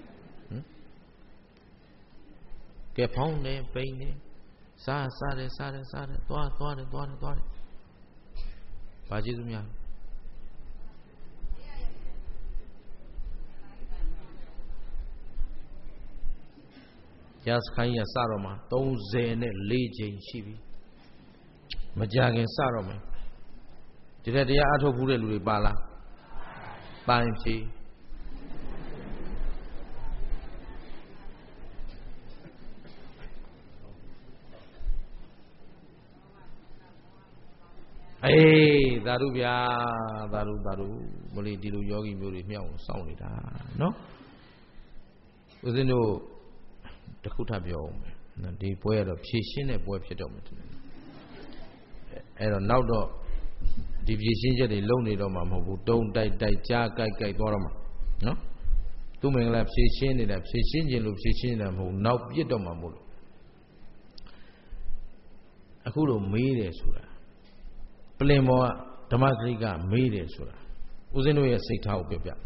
[SPEAKER 1] ကဲဖောင်းတယ်ပိန်တယ်စားစားတယ်စားတယ်စားတယ်သွားသွားတယ်သွားတယ်သွားတယ်ဘာကျေးဇူးများရစခိုင်းရစတော့မှာသုံးဆယ်နဲ့လေးချိန်ရှိပြီမကြခင်စတော့မယ်ဒီတဲ့တရားအထုတ်ဘူးတဲ့လူတွေပါလားပိုင်းဖြီးအေးသာဓုဗျာသာဓုသာဓုမလေးဒီလိုယောဂီမျိုးတွေမြောက်အောင်စောင့်နေတာနော်ဦးဇင်းတို့တခုထပ်ပြောအောင်မယ်ဒီပွဲကတော့ဖြည့်ရှင်းတဲ့ပွဲဖြစ်တော့မယ်အဲ့တော့နောက်တော့ဒီဖြည့်ရှင်းချက်တွေလုံနေတော့မှမဟုတ်ဘူးတုံးတိုက်တိုက်ကြားကြိုက်ကြိုက်သွားတော့မှနော်သူမင်္ဂလာဖြည့်ရှင်းနေတာဖြည့်ရှင်းခြင်းလို့ဖြည့်ရှင်းနေတာမဟုတ်နောက်ပြစ်တော့မှမဟုတ်လို့အခုတော့မေးတယ်ဆိုတာပလင်ဘောကဓမ္မစရိကမေးတယ်ဆိုတာဦးဇင်းတို့ရဲ့စိတ်ထားကိုပြပြ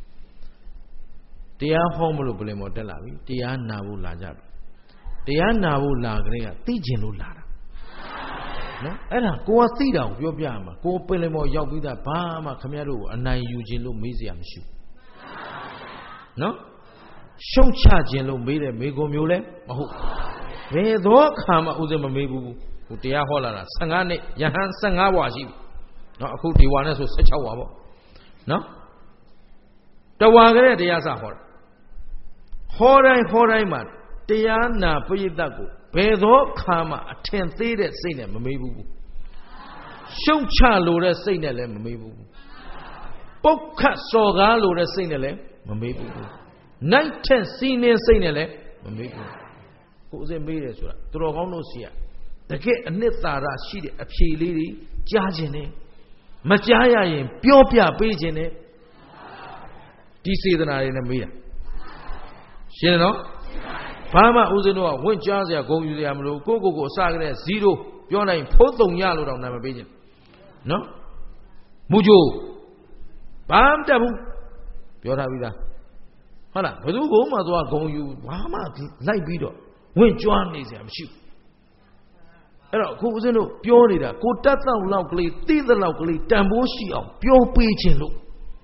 [SPEAKER 1] တရားဟောမလို့ပလင်ဘောတက်လာပြီတရားနာဖို့လာကြပြီတရားနာဖို့လာကြတဲ့ကသိကျင်လို့လာတာနော်အဲ့ဒါကိုကသိတာကိုပြောပြရမှာကိုပလင်ဘောရောက်ပြီးသားဘာမှခမရတို့ကိုအနိုင်ယူခြင်းလို့မေးစရာမရှိဘူးနော်ရှုံချခြင်းလို့မေးတဲ့မေးခွန်းမျိုးလဲမဟုတ်ဘယ်သောအခါမှဦးဇင်းမမေးဘူးဟိုတရားဟောလာတာဆယ်ငါးနှစ်ယဟန်ဆယ်ငါးဘွားရှိပြီနော်အခုဒီဝါနဲ့ဆိုဆယ်ခြောက်ဘွားပေါ့နော်တဝါကလေးတရားစဟောတာဟောတိုင်းဟောတိုင်းမှာတရားနာပရိသတ်ကိုဘယ်သောအခါမှအထင်သေးတဲ့စိတ်နဲ့မမေးဘူးရှုံချလို့တဲ့စိတ်နဲ့လည်းမမေးဘူးပုတ်ခတ်စော်ကားလို့တဲ့စိတ်နဲ့လည်းမမေးဘူးနိုင်ထက်စီးနှင်းစိတ်နဲ့လည်းမမေးဘူးကိုယ်စင်မေးတယ်ဆိုတာသူတော်ကောင်းတို့စီကတကယ်အနှစ်သာရရှိတဲ့အဖြေလေးတွေကြားခြင်းနဲ့မကြားရရင်ပြောပြပေးခြင်းနဲ့ဒီစေတနာတွေနဲ့မေးတာရှင်းနော်ဘာမှဦးဇင်းတို့ကဝင့်ကြားစရာဂုဏ်ယူစရာမလိုကိုကိုကိုအစကတည်းကဇီးရိုပြောနိုင်ဖိုးတုံရလို့တော့နာမပေးခြင်းနော်မူကြိုဘာမှတက်ဘူးပြောထားပြီးသားဟုတ်လားဘယ်သူကိုမှသွားဂုံယူဘာမှလိုက်ပြီးတော့ဝင်ကြွားနေစရာမရှိဘူးအဲ့တော့အခုဦးဇင်းတို့ပြောနေတာကိုတတ်တော့လောက်ကလေးသိတဲ့လောက်ကလေးတန်ဖိုးရှိအောင်ပြောပေးခြင်းလို့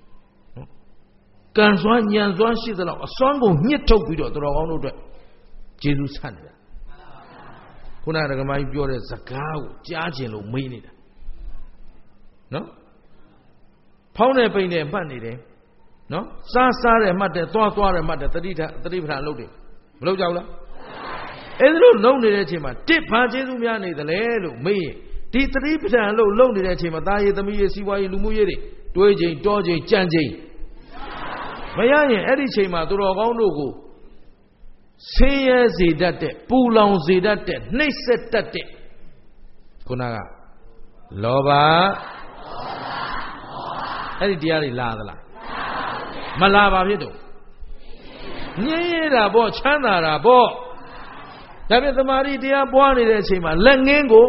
[SPEAKER 1] ကံစွမ်းညံစွမ်းရှိတဲ့လောက်အစွမ်းကုန်ညှစ်ထုတ်ပြီးတော့တော်ကောင်းတို့အတွက်ကျေးဇူးဆတ်နေတာခုနကဓမ္မကြီးပြောတဲ့စကားကိုကြားခြင်းလို့မေးနေတာနော်ဖောင်းတဲ့ပိန်နဲ့မှတ်နေတယ်နော်စားစားတယ်မှတ်တယ်သွားသွားတယ်မှတ်တယ်တတိထတတိပဌာန်လုပ်တယ်မလုပ်ကြဘူးလားအဲ့ဒါလို့လုံနေတဲ့အချိန်မှာတစ်ဘာကျေးဇူးများနေတယ်လေလို့မေးရင်ဒီတတိပဌာန်လို့လုံနေတဲ့အချိန်မှာသားရည်သမီးရည်စီးပွားရေးလူမှုရေးတွေတွေးချိန်တောချိန်ကြံချိန်မရရင်အဲ့ဒီချိန်မှာသူတော်ကောင်းတို့ကိုဆင်းရဲစေတတ်တဲ့ပူလောင်စေတတ်တဲ့နှိပ်စက်တတ်တဲ့ခုနကလောဘအဲ့ဒီတရားတွေလာသလားမလာပါဖြစ်တော့ငြင်းရတာပေါ့ချမ်းသာတာပေါ့ဒါပြန်သမာဓိတရားပွားနေတဲ့အချိန်မှာလက်ငင်းကို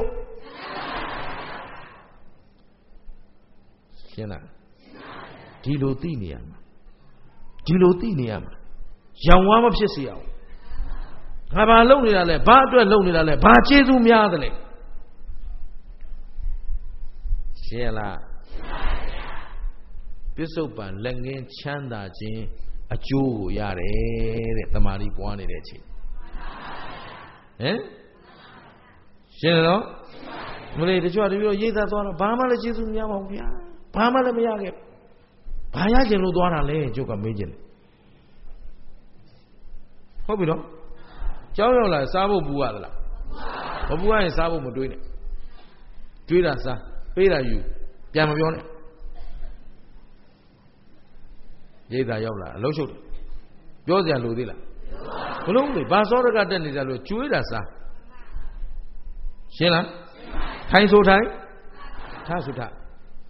[SPEAKER 1] ရှင်းလားဒီလိုသိနေရမှာဒီလိုသိနေရမှာရောင်ဝါးမဖြစ်စေအောင်ငါဘာလုပ်နေတာလဲဘာအတွက်လုပ်နေတာလဲဘာကျေးဇူးများသလဲရှင်းလားပစ္စုပန်လက်ငင်းချမ်းသာခြင်းအကျိုးကိုရတယ်တဲ့တမာတိပွားနေတဲ့အချိန်ဟမ်ရှင်းတော့မလေးတချို့တချို့ရိတ်သားသွားတော့ဘာမှလည်းကျေးဇူးများပါဘူးဗျာဘာမှလည်းမရခဲ့ဘာရကျင်လို့သွားတာလဲကျုပ်ကမေးကြတယ်ဟုတ်ပြီနော်ကြောင်းရောက်လာစားဖို့ပူရသလားမပူရရင်စားဖို့မတွေးနဲ့တွေးတာစားပေးတာယူပြန်မပြောနဲ့ရိတ်သားရောက်လာအလုံးရှုပ်တယ်ပြောစရာလိုသေးလားမလို့လေဘာစောရကတက်နေကြလို့ကျွေးတာစားရှင်းလားထိုင်ဆိုထိုင်ထားဆိုထား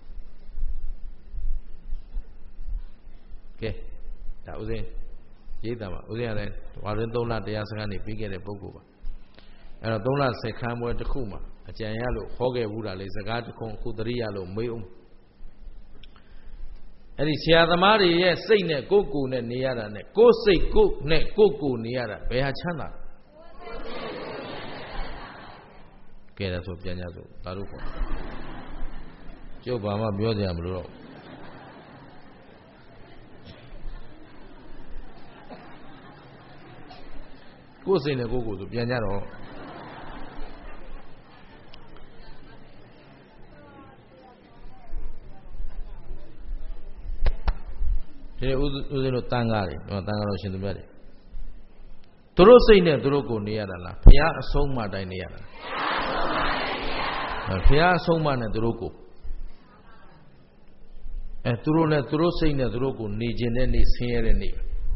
[SPEAKER 1] ကဲဒါဥစဉ်ရိတ်သားမှာဥစဉ်ရတယ်ဝါရင်သုံးလတရားစကားနေပြီးခဲ့တဲ့ပုဂ္ဂိုလ်ပါအဲ့တော့သုံးလဆက်ခန်းပွဲတစ်ခုမှာအကြံရလို့ဟောခဲ့ဘူးတာလေစကားတစ်ခုအခုတရိရလို့မေးအောင်အဲ့ဒီဆရာသမားတွေရဲ့စိတ်နဲ့ကိုယ်ကိုယ်နဲ့နေရတာနဲ့ကိုယ်စိတ်ကိုယ်နဲ့ကိုယ်ကိုယ်နေရတာဘယ်ဟာချမ်းသာကဲဒါဆိုပြန်ကြစို့ဒါတို့ခေါ်ကျုပ်ဘာမှပြောစရာမလိုတော့ကိုယ်စိတ်နဲ့ကိုယ်ကိုယ်ဆိုပြန်ကြတော့ဒီဥဥစဉ်တို့တန်ကားတယ်နော်တန်ကားလို့ရှင်သူမြတ်တယ်သူတို့စိတ်နဲ့သူတို့ကိုနေရတာလားဘုရားအဆုံးမတိုင်းနေရတာဘုရားအဆုံးမနဲ့သူတို့ကိုအဲသူတို့နဲ့သူတို့စိတ်နဲ့သူတို့ကိုနေခြင်းတဲ့နေ့ဆင်းရဲတဲ့နေ့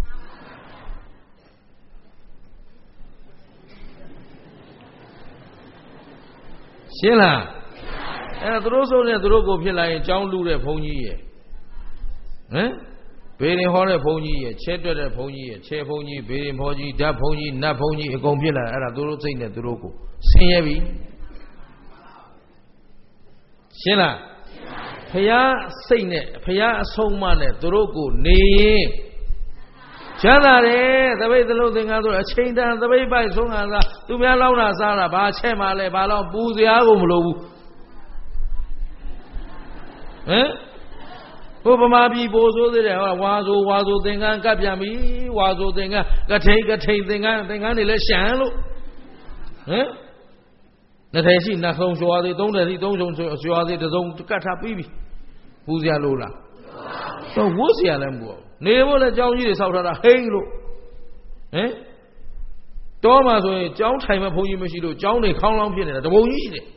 [SPEAKER 1] ရှင်းလားအဲသူတို့ဆုံးနဲ့သူတို့ကိုဖြစ်လာရင်ကြောင်းလူတဲ့ဘုန်းကြီးရဲ့ဟမ်ဘေရင်ဟောတဲ့ဘုန်းကြီးရဲ့ချဲတွက်တဲ့ဘုန်းကြီးရဲ့ချဲဘုန်းကြီးဘေရင်ဘောကြီးဓာတ်ဘုန်းကြီးနတ်ဘုန်းကြီးအကုန်ဖြစ်လာအဲ့ဒါသူတို့စိတ်နဲ့သူတို့ကိုဆင်းရဲပြီရှင်းလားဖရာစိတ်နဲ့ဖရာအဆုံးမနဲ့သူတို့ကိုနေရင်ချမ်းသာတယ်သပိတ်သလုံးသင်္ကန်းဆိုအချိန်တန်သပိတ်ပိုက်ဆုံးခံစားသူများလောက်တာစားတာဘာချက်မှလဲဘာလို့ပူစရာကိုမလိုဘူးဟမ်ဟိုဗမာပြည်ပို့ဆိုသေးတယ်ဟောဝါဆိုဝါဆိုသင်္ကန်းကပ်ပြန်ပြီဝါဆိုသင်္ကန်းကထိန်ကထိန်သင်္ကန်းသင်္ကန်းတွေလည်းရှမ်းလို့ဟမ်နှစ်ထည်ရှိနှစ်ဆုံးရွှာသေးသုံးထည်ရှိသုံးဆုံးရွှာသေးတစ်စုံကတ်ထားပြီးပြီပူစရာလိုလားတော့ဝတ်စရာလည်းမပူဘူးနေဖို့လည်းကြောင်းကြီးတွေဆောက်ထားတာဟိန်းလို့ဟမ်တောမှာဆိုရင်ကြောင်းထိုင်မဲ့ဘုန်းကြီးမရှိလို့ကြောင်းတွေခေါင်းလောင်းဖြစ်နေတာတပုံကြီးရှိတယ်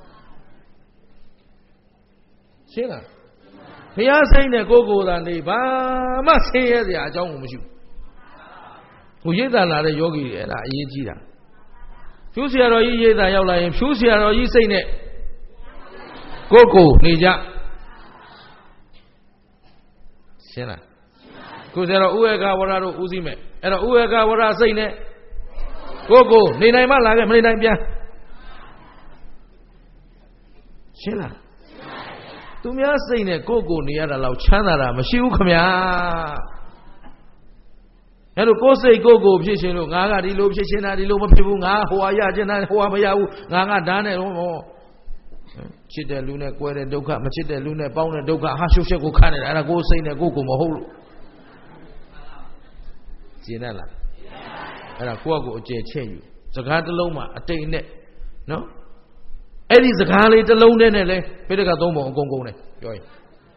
[SPEAKER 1] ရှင်းလားဘုရားစိတ်နဲ့ကိုယ်ကိုယ်သာနေဘာမှဆင်းရဲစရာအကြောင်းကိုမရှိဘူးဟိုရိတ်တာလာတဲ့ယောဂီတွေအဲ့ဒါအရေးကြီးတာဖြူးဆရာတော်ကြီးရိတ်တာရောက်လာရင်ဖြူးဆရာတော်ကြီးစိတ်နဲ့ကိုယ်ကိုယ်နေကြရှင်းလားကိုယ်ဆရာတော်ဥယေကဝရတို့ဦးစီးမဲ့အဲ့တော့ဥယေကဝရစိတ်နဲ့ကိုယ်ကိုယ်နေနိုင်မှလာခဲ့မနေနိုင်ပြန်ရှင်းလားသူများစိတ်နဲ့ကိုယ့်ကိုနေရတာလောက်ချမ်းသာတာမရှိဘူးခမညာအဲ့လိုကိုယ်စိတ်ကိုယ်ကိုဖြစ်ရှင်လို့ငါကဒီလိုဖြစ်ရှင်တာဒီလိုမဖြစ်ဘူးငါဟိုဟာရကျင်တာဟိုဟာမရဘူးငါကဓာတ်နဲ့တော့ချစ်တဲ့လူနဲ့ကွဲတဲ့ဒုက္ခမချစ်တဲ့လူနဲ့ပေါင်းတဲ့ဒုက္ခဟာရှုပ်ရှက်ကိုခါနေတာအဲ့ဒါကိုယ်စိတ်နဲ့ကိုယ်ကိုမဟုတ်လို့ရှင်းတယ်လားအဲ့ဒါကိုယ့်အကိုအကျယ်ချဲ့ယူစကားတစ်လုံးမှာအတိတ်နဲ့နော်အဲ့ဒီစကားလေးတစ်လုံးတည်းနဲ့လဲပိဋကသုံးပုံအကုန်ကုန်တယ်ပြောရင်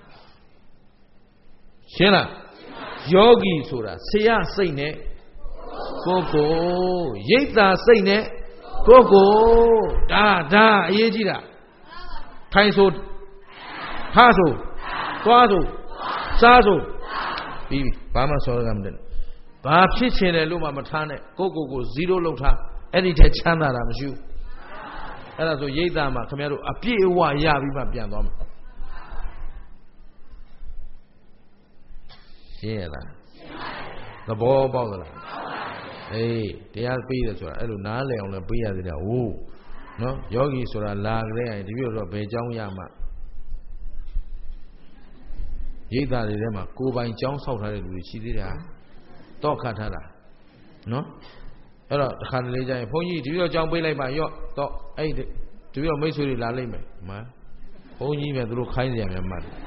[SPEAKER 1] ရှင်းလားယောဂီဆိုတာဆရာစိတ်နဲ့ကိုယ်ကိုရိတ်တာစိတ်နဲ့ကိုယ်ကိုဒါဒါအရေးကြီးတာထိုင်ဆိုထားဆိုသွားဆိုစားဆိုပြီးပြီဘာမှဆောရကမတည်းဘာဖြစ်ချင်တယ်လို့မှမထားနဲ့ကိုယ့်ကိုယ်ကိုဇီးရိုးလောက်ထားအဲ့ဒီထဲချမ်းသာတာမရှိဘူးအဲ့ဒါဆိုရိတ်တာမှာခင်ဗျားတို့အပြည့်အဝရပြီးမှပြန်သွားမှာရှင်းရလားသဘောပေါက်သလားအေးတရားပေးတယ်ဆိုတာအဲ့လိုနားလည်အောင်လည်းပေးရသေးတယ်ဟိုးနော်ယောဂီဆိုတာလာကြတဲ့ဒီလိုတော့ဘယ်เจ้าရမှာရိတ်တာတွေထဲမှာကိုယ်ပိုင်เจ้าဆောက်ထားတဲ့လူတွေရှိသေးတယ်တော့ခတ်ထားတာနော်အဲ့တော့တစ်ခါတလေကျရင်ဘုန်းကြီးဒီလိုเจ้าပေးလိုက်ပါရော့တော့အဲ့ဒီလိုမိတ်ဆွေတွေလာလိုက်မယ်မှန်ဘုန်းကြီးပဲသူတို့ခိုင်းကြရမယ်မှတ်တယ်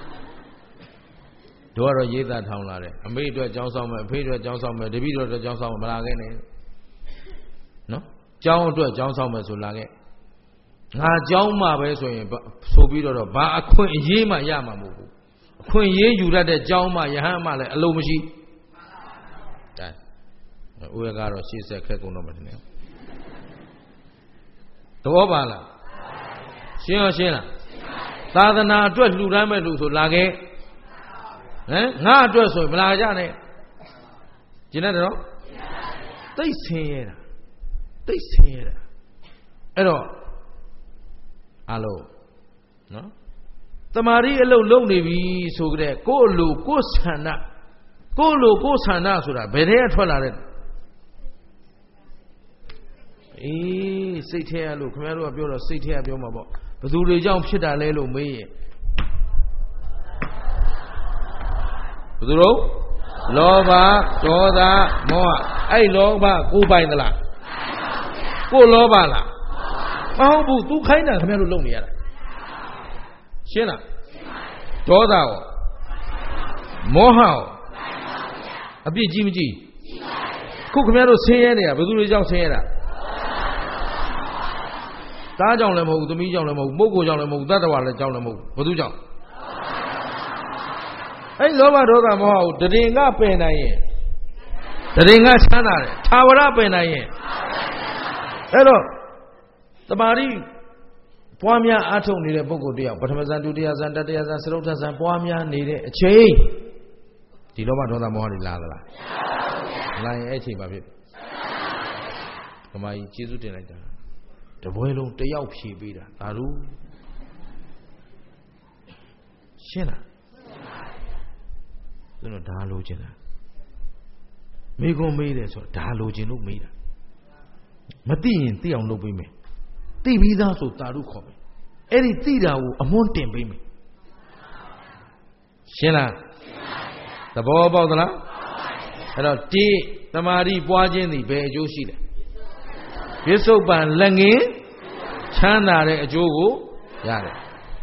[SPEAKER 1] တို့ကတော့ရေးသားထောင်လာတယ်အမေအတွက်ကြောင်းဆောင်မယ်အဖေအတွက်ကြောင်းဆောင်မယ်တပည့်တော်အတွက်ကြောင်းဆောင်မယ်မလာခဲ့နဲ့နော်ကြောင်းအတွက်ကြောင်းဆောင်မယ်ဆိုလာခဲ့ငါကြောင်းမှပဲဆိုရင်ဆိုပြီးတော့ဘာအခွင့်အရေးမှရမှာမဟုတ်ဘူးအခွင့်အရေးယူတတ်တဲ့ကြောင်းမှယဟန်မှလည်းအလုံးမရှိဒါဥရကတော့ရှေ့ဆက်ခက်ကုန်တော့မှတင်တယ်သဘောပါလားရှင်းရောရှင်းလားသာသနာအတွက်လှူဒန်းမဲ့လူဆိုလာခဲ့ဟမ်ငါအတွက်ဆိုမလာကြနဲ့ကျင်တယ်နော်သိဆင်းရဲတာသိဆင်းရဲတာအဲ့တော့အလုံးနော်တမာရီအလုံးလုံးနေပြီဆိုကြတဲ့ကိုယ့်လူကိုယ့်ဆန္ဒကိုယ့်လူကိုယ့်ဆန္ဒဆိုတာဘယ်ထဲကထွက်လာတဲ့အေးစိတ်ထဲရလို့ခင်ဗျားတို့ကပြောတော့စိတ်ထဲရပြောမှာပေါ့ဘယ်သူတွေကြောင့်ဖြစ်တာလဲလို့မေးရင်ဘယ်သူတို့လောဘဒေါသမောဟအဲ့လောဘကိုပိုင်သလားကိုလောဘလားမဟုတ်ဘူးသူခိုင်းတာခင်ဗျားတို့လုပ်နေရတာရှင်းလားဒေါသရောမောဟရောအပြစ်ကြီးမကြီးခုခင်ဗျားတို့ဆင်းရဲနေတာဘယ်သူတွေကြောင့်ဆင်းရဲတာသားကြောင့်လည်းမဟုတ်ဘူးသမီးကြောင့်လည်းမဟုတ်ဘူးပုဂ္ဂိုလ်ကြောင့်လည်းမဟုတ်ဘူးတတ္တဝါလည်းကြောင့်လည်းမဟုတ်ဘူးဘယ်သူကြောင့်အဲ့လောဘဒေါသမောဟကိုတရင်ကပယ်နိုင်ရင်တရင်ကချမ်းသာတယ်သာဝရပယ်နိုင်ရင်အဲ့တော့တမာရီပွားများအားထုတ်နေတဲ့ပုဂ္ဂိုလ်တယောက်ပထမဇန်ဒုတိယဇန်တတိယဇန်စရုပ်ထဇန်ပွားများနေတဲ့အချိန်ဒီလောဘဒေါသမောဟတွေလာသလားလာရင်အဲ့ချိန်ပါဖြစ်ဓမ္မကြီးကျေးဇူးတင်လိုက်တာတပွဲလုံးတယောက်ဖြေပေးတာဒါတို့ရှင်းလားသူတို့ဒါလိုချင်တာမိကွန်မေးတယ်ဆိုတော့ဒါလိုချင်လို့မေးတာမသိရင်သိအောင်လုပ်ပေးမယ်သိပြီးသားဆိုတာတို့ခေါ်မယ်အဲ့ဒီသိတာကိုအမွန်းတင်ပေးမယ်ရှင်းလားသဘောပေါက်သလားအဲ့တော့တိသမာဓိပွားခြင်းသည်ဘယ်အကျိုးရှိလဲပြစ္ဆုတ်ပံလက်ငင်းချမ်းသာတဲ့အကျိုးကိုရတယ်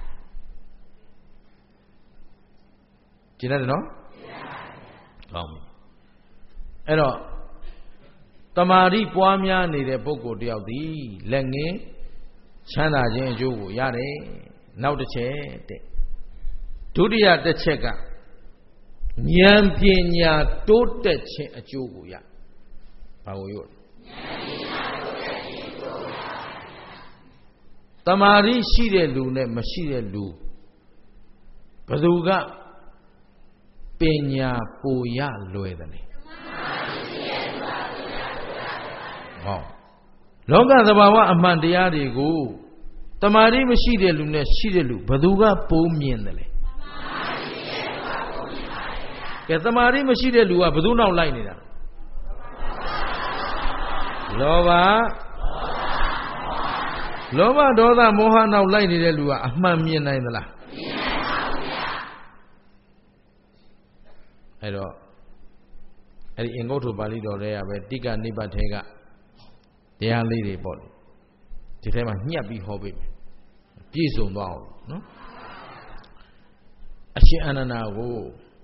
[SPEAKER 1] ကျင်တယ်နော်ကောင်းပြီအဲ့တော့တမာတိပွားများနေတဲ့ပုဂ္ဂိုလ်တယောက်သည်လက်ငင်းချမ်းသာခြင်းအကျိုးကိုရတယ်နောက်တစ်ချက်တဲ့ဒုတိယတစ်ချက်ကဉာဏ်ပညာတိုးတက်ခြင်းအကျိုးကိုရဘာကိုရောတမာတိရှိတဲ့လူနဲ့မရှိတဲ့လူဘယ်သူကပညာပိုရလွယ်တယ်လေဟောလောကသဘာဝအမှန်တရားတွေကိုတမာတိမရှိတဲ့လူနဲ့ရှိတဲ့လူဘယ်သူကပိုမြင်တယ်လေကဲတမာတိမရှိတဲ့လူကဘယ်သူနောက်လိုက်နေတာလောဘလောဘဒေါသမောဟနောက်လိုက်နေတဲ့လူကအမှန်မြင်နိုင်သလားမြင်နိုင်ပါဘူးဗျာအဲ့တော့အဲ့ဒီအင်္ဂုတ္တပါဠိတော်တွေကပဲတိကနိဗ္ဗာန်ထဲကတရားလေးတွေပေါ့ဒီထဲမှာညှပ်ပြီးဟောပေးမယ်ပြည့်စုံသွားအောင်နော်အရှင်အာနန္ဒာကို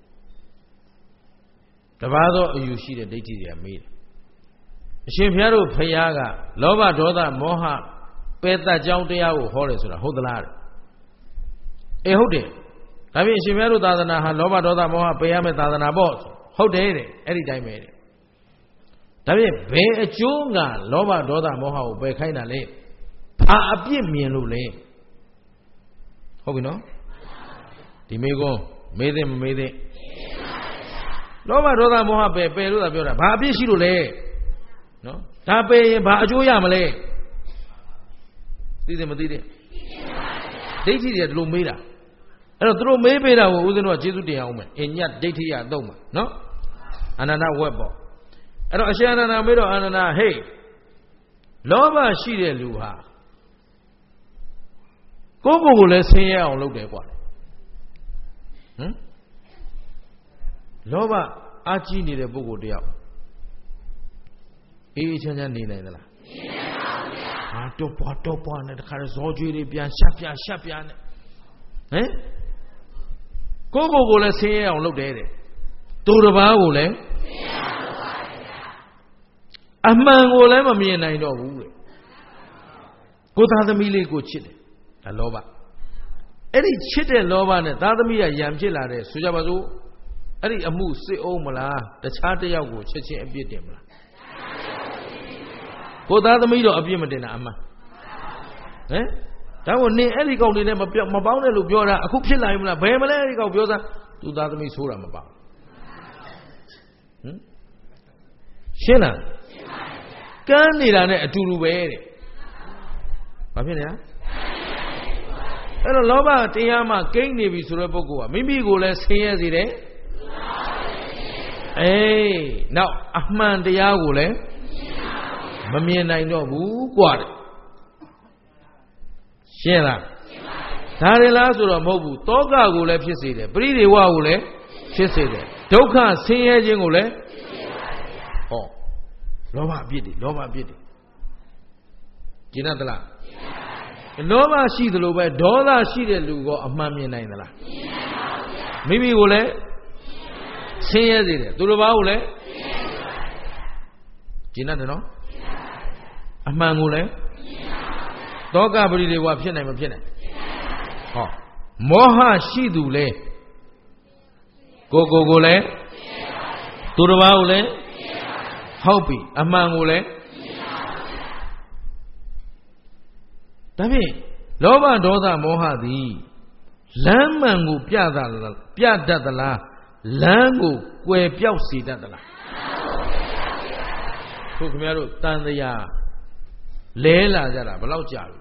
[SPEAKER 1] တပါးသောအယူရှိတဲ့ဒိဋ္ဌိတွေကမေးတယ်အရှင်ဘုရားတို့ဖရာကလောဘဒေါသမောဟပယ်တတ်ကြောင်းတရားကိုဟောတယ်ဆိုတာဟုတ်သလားအေးဟုတ်တယ်ဒါဖြင့်အရှင်ဘုရားတို့သာသနာဟာလောဘဒေါသမောဟပယ်ရမယ့်သာသနာပေါ့ဟုတ်တယ်တဲ့အဲ့ဒီတိုင်းပဲတဲ့ဒါဖြင့်ဘယ်အကျိုးကလောဘဒေါသမောဟကိုပယ်ခိုင်းတာလဲဘာအပြစ်မြင်လို့လဲဟုတ်ပြီနော်ဒီမေကွန်းမေးသိမမေးသိလောဘဒေါသမောဟပယ်ပယ်လို့သာပြောတာဘာအပြစ်ရှိလို့လဲနော်ဒါပယ်ရင်ဘာအကျိုးရမလဲသိတယ်မသိတယ်ဒိဋ္ဌိတွေကဒီလိုမေးတာအဲ့တော့သူတို့မေးပေးတာကိုဦးဇင်းတို့ကကျေးဇူးတင်အောင်မယ်အညတ်ဒိဋ္ဌိရအသုံးမှာနော်အာနန္ဒဝက်ပေါ့အဲ့တော့အရှင်အာနန္ဒမေးတော့အာနန္ဒဟေးလောဘရှိတဲ့လူဟာကိုယ့်ကိုယ်ကိုလည်းဆင်းရဲအောင်လုပ်တယ်ကွာဟမ်လောဘအာကြီးနေတဲ့ပုဂ္ဂိုလ်တယောက်အေးအေးချမ်းချမ်းနေနိုင်သလားမနေနိုင်ပါဘူးဗျာဟာတော့ပွားတော့ပွားနဲ့တခါဇောကျွေးတွေပြန်ရှက်ပြရှက်ပြနဲ့ဟမ်ကိုယ့်ကိုယ်ကိုလည်းဆင်းရဲအောင်လုပ်တယ်တဲ့သူတစ်ပါးကိုလည်းဆင်းရဲအောင်လုပ်ပါတယ်ဗျာအမှန်ကိုလည်းမမြင်နိုင်တော့ဘူးတဲ့ကိုသားသမီးလေးကိုချစ်တယ်ဒါလောဘအဲ့ဒီချစ်တဲ့လောဘနဲ့သားသမီးကယံဖြစ်လာတဲ့ဆိုကြပါစို့အဲ့ဒီအမှုစစ်အောင်မလားတခြားတစ်ယောက်ကိုချက်ချင်းအပြစ်တင်မလားကိုသားသမီးတော့အပြစ်မတင်တာအမှန်ဟမ်ဒါကိုနင်အဲ့ဒီကောင်တွေနဲ့မပြောမပေါင်းနဲ့လို့ပြောတာအခုဖြစ်လာပြီမလားဘယ်မလဲအဲ့ဒီကောင်ပြောသားသူသားသမီးဆိုးတာမပေါဟမ်ရှင်းလားကမ်းနေတာနဲ့အတူတူပဲတဲ့ဘာဖြစ်လဲအဲ့တော့လောဘတရားမှကိန်းနေပြီဆိုတဲ့ပုဂ္ဂိုလ်ကမိမိကိုလည်းဆင်းရဲစေတယ်အေးနောက်အမှန်တရားကိုလည်းမမြင်နိုင်တော့ဘူးกว่าတဲ့ရှင်းလားဒါရလားဆိုတော့မဟုတ်ဘူးတောကကိုလည်းဖြစ်စေတယ်ပရိဒေဝကိုလည်းဖြစ်စေတယ်ဒုက္ခဆင်းရဲခြင်းကိုလည်းဟောလောဘအပြစ်တွေလောဘအပြစ်တွေကျင့်တတ်သလားလောဘရှိသလိုပဲဒေါသရှိတဲ့လူကအမှန်မြင်နိုင်သလားမြင်နိုင်ပါဘူးဗျာမိမိကိုလည်းဆင်းရဲစေတယ်သူတစ်ပါးကိုလည်းကျင့်တတ်တယ်နော်အမှန်ကိုလည်းတောကပရိဒေဝဖြစ်နိုင်မဖြစ်နိုင်ဟောမောဟရှိသူလဲကိုကိုကိုလည်းသူတစ်ပါးကိုလည်းဟုတ်ပြီအမှန်ကိုလည်းဒါဖြင့်လောဘဒေါသမောဟသည်လမ်းမှန်ကိုပြတာပြတတ်သလားလမ်းကိုကွယ်ပြောက်စေတတ်သလားခုခင်ဗျားတို့တန်တရားလဲလာကြတာဘယ်လောက်ကြာပြီ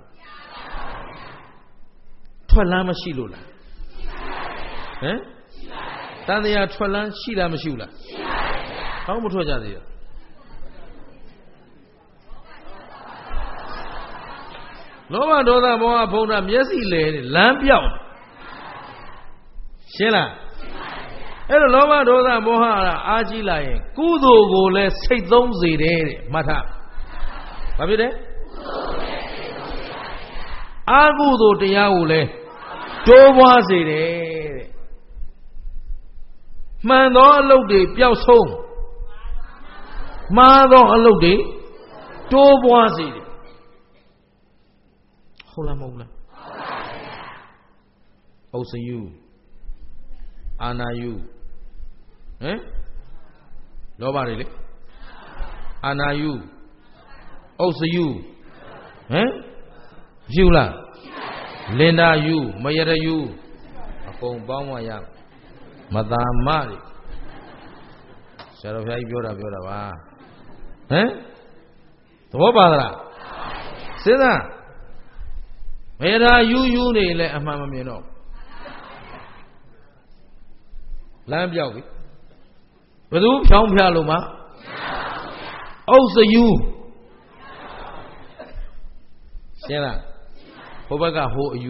[SPEAKER 1] ထွက်လမ်းမရှိလို့လားဟမ်တန်တရားထွက်လမ်းရှိလားမရှိဘူးလားဟောင်းမထွက်ကြသေးဘူးလောဘဒေါသမောဟဘုံတာမျက်စိလဲလမ်းပြောက်ရှင်းလားအဲ့တော့လောဘဒေါသမောဟအားကြီးလာရင်ကုသိုလ်ကိုလည်းစိတ်သုံးစေတယ်တဲ့မှတ်ထားဘာဖြစ်လဲအာကုသိုလ်တရားကိုလည်းတိုးပွားစေတယ်တဲ့မှန်သောအလုပ်တွေပျောက်ဆုံးမှားသောအလုပ်တွေတိုးပွားစေတယ်ဟုတ်လားမဟုတ်လားဥစ္စယုအာနာယုဟမ်လောဘတွေလေအာနာယုဥစ္စယုဟမ်ဖြူလားလင်္ဒါယုမယရယုအကုန်ပေါင်းမှရမသာမတွေဆရာတော်ဘုရားကြီးပြောတာပြောတာပါဟမ်သဘောပါသလားစဉ်းစားမယရာယူယူနေလဲအမှန်မမြင်တော့လမ်းပြောက်ပြီဘယ်သူဖြောင်းဖျားလို့မှဥစ္စယုရှင်းလားဟိုဘက်ကဟိုအယူ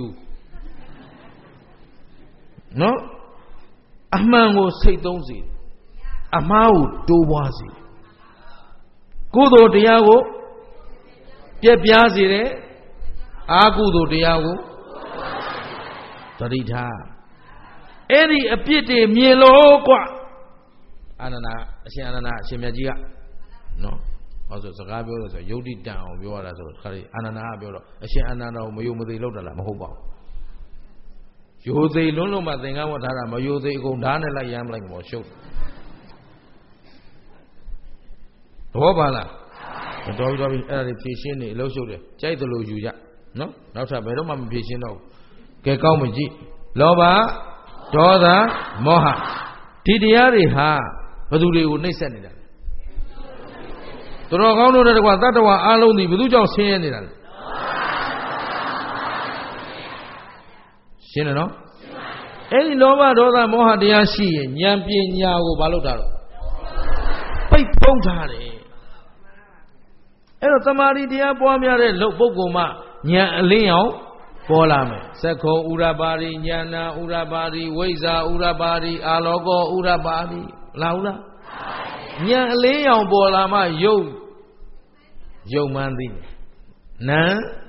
[SPEAKER 1] နော်အမှန်ကိုစိတ်သုံးစီအမှားကိုတိုးပွားစေကုသိုလ်တရားကိုပြက်ပြားစေတယ်အာကုသိုလ်တရားကိုသတိထားအဲ့ဒီအပြစ်တွေမြင်လို့กว่าအာနန္ဒာအရှင်အာနန္ဒာအရှင်မြတ်ကြီးကနော်ဟောဆိုစကားပြောလို့ဆိုယုတ်တိတန်အောင်ပြောရတာဆိုတော့ခါလေးအာနန္ဒာကပြောတော့အရှင်အာနန္ဒာကိုမယုံမသိလောက်တာလားမဟုတ်ပါဘူးယိုသိလွန်းလုံးမှသင်္ကန်းဝတ်ထားတာမယိုသိအကုန်ဓာတ်နဲ့လိုက်ရမ်းလိုက်မော်ရှုပ်ဘောပါလားတော်ပြီတော်ပြီအဲ့ဒါတွေဖြည့်ရှင်းနေအလုပ်ရှုပ်တယ်ကြိုက်တယ်လို့ယူကြနော်နောက်ထပ်ဘယ်တော့မှမဖြည့်ရှင်းတော့ဘူးကဲကောင်းမကြည့်လောဘဒေါသမောဟဒီတရားတွေဟာဘယ်သူတွေကိုနှိပ်စက်နေတာလဲသူတော်ကောင်းတို့တဲ့ကွာတတ္တဝါအလုံးဒီဘယ်သူကြောင့်ဆင်းရဲနေတာလဲရှင်းတယ်နော်အဲ့ဒီလောဘဒေါသမောဟတရားရှိရင်ဉာဏ်ပညာကိုမလုပ်တာတော့ပိတ်ဖုံးထားတယ်အဲ့တော့တမာရီတရားပွားများတဲ့ပုဂ္ဂိုလ်မှဉာဏ်အလင်းအောင်ပေါ်လာမယ်သက္ခောဥရပါရိဉာဏဥရပါရိဝိဇ္ဇာဥရပါရိအာလောကောဥရပါရိလာဟုတ်လားဉာဏ်အလင်းအောင်ပေါ်လာမှယုတ်ယုံမှန်းသိနံ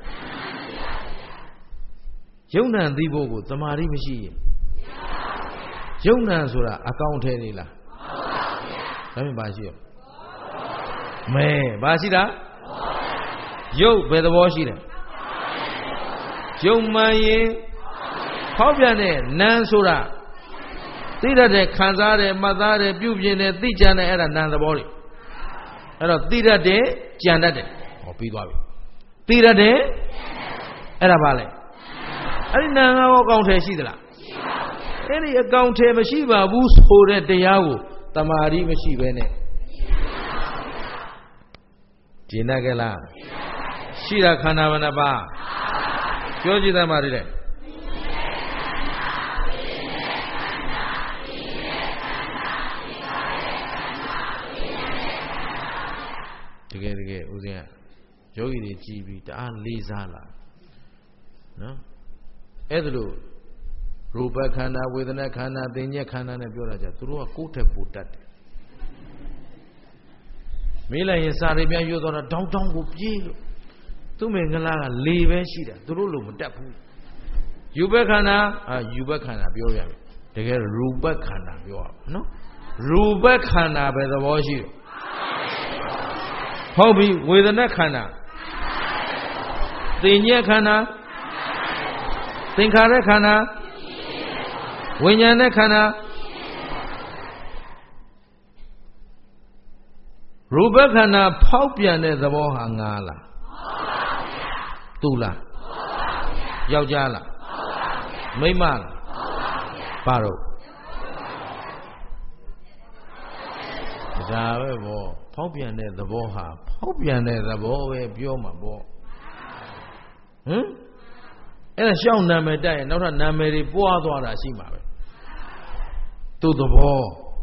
[SPEAKER 1] ယုံနံသိဖို့ကိုတမာရီမရှိရင်ယုံနံဆိုတာအကောင့်ထဲနေလားဒါမှမပါရှိရမဲဘာရှိတာယုတ်ဘယ်သဘောရှိတယ်ယုံမှန်ရင်ဖောက်ပြန်တဲ့နာမ်ဆိုတာသိတတ်တဲ့ခံစားတယ်မှတ်သားတယ်ပြုပြင်တယ်သိကြတယ်အဲ့ဒါနာမ်သဘောတွေအဲ့တော့သိတတ်တယ်ကြံတတ်တယ်ဟောပြီးသွားပြီသိတတ်တယ်အဲ့ဒါဘာလဲအဲ့ဒီနာမ်ကောအကောင့်ထဲရှိသလားအဲ့ဒီအကောင့်ထဲမရှိပါဘူးဆိုတဲ့တရားကိုတမာရီမရှိပဲနဲ့ကျင်တတ်ကြလားရှိတာခန္ဓာဘယ်နှပါးပြောကြည့်သမ်းပါလေတကယ်တကယ်ဦးဇင်းကယောဂီတွေကြည်ပြီးတအားလေးစားလာနော်အဲ့ဒါလို့ရူပခန္ဓာဝေဒနာခန္ဓာသင်ညက်ခန္ဓာနဲ့ပြောတာကြသူတို့ကကိုယ်ထက်ပိုတတ်တယ်မေးလိုက်ရင်စာရိပြန်ရွတ်တော့တောင်းတောင်းကိုပြေးလို့သူ့မင်္ဂလာကလေပဲရှိတာသူတို့လိုမတက်ဘူးယူဘခန္ဓာအာယူဘခန္ဓာပြောရမယ်တကယ်ရူပခန္ဓာပြောရမယ်နော်ရူပခန္ဓာပဲသဘောရှိတယ်ဟုတ်ပြီဝေဒနာခန္ဓာသင်ညက်ခန္ဓာသင်္ခါရခန္ဓာဝိညာဉ်နဲ့ခန္ဓာရူပခန္ဓာဖောက်ပြန်တဲ့သဘောဟာငါလားသူလားယောက်ျားလားမိန်းမလားဘာတော့ဒါပဲဗောဖောက်ပြန်တဲ့သဘောဟာဖောက်ပြန်တဲ့သဘောပဲပြောမှာဗောဟမ်အဲ့ဒါရှောင်းနာမည်တိုက်ရင်နောက်ထပ်နာမည်တွေပွားသွားတာရှိမှာပဲသူ့သဘော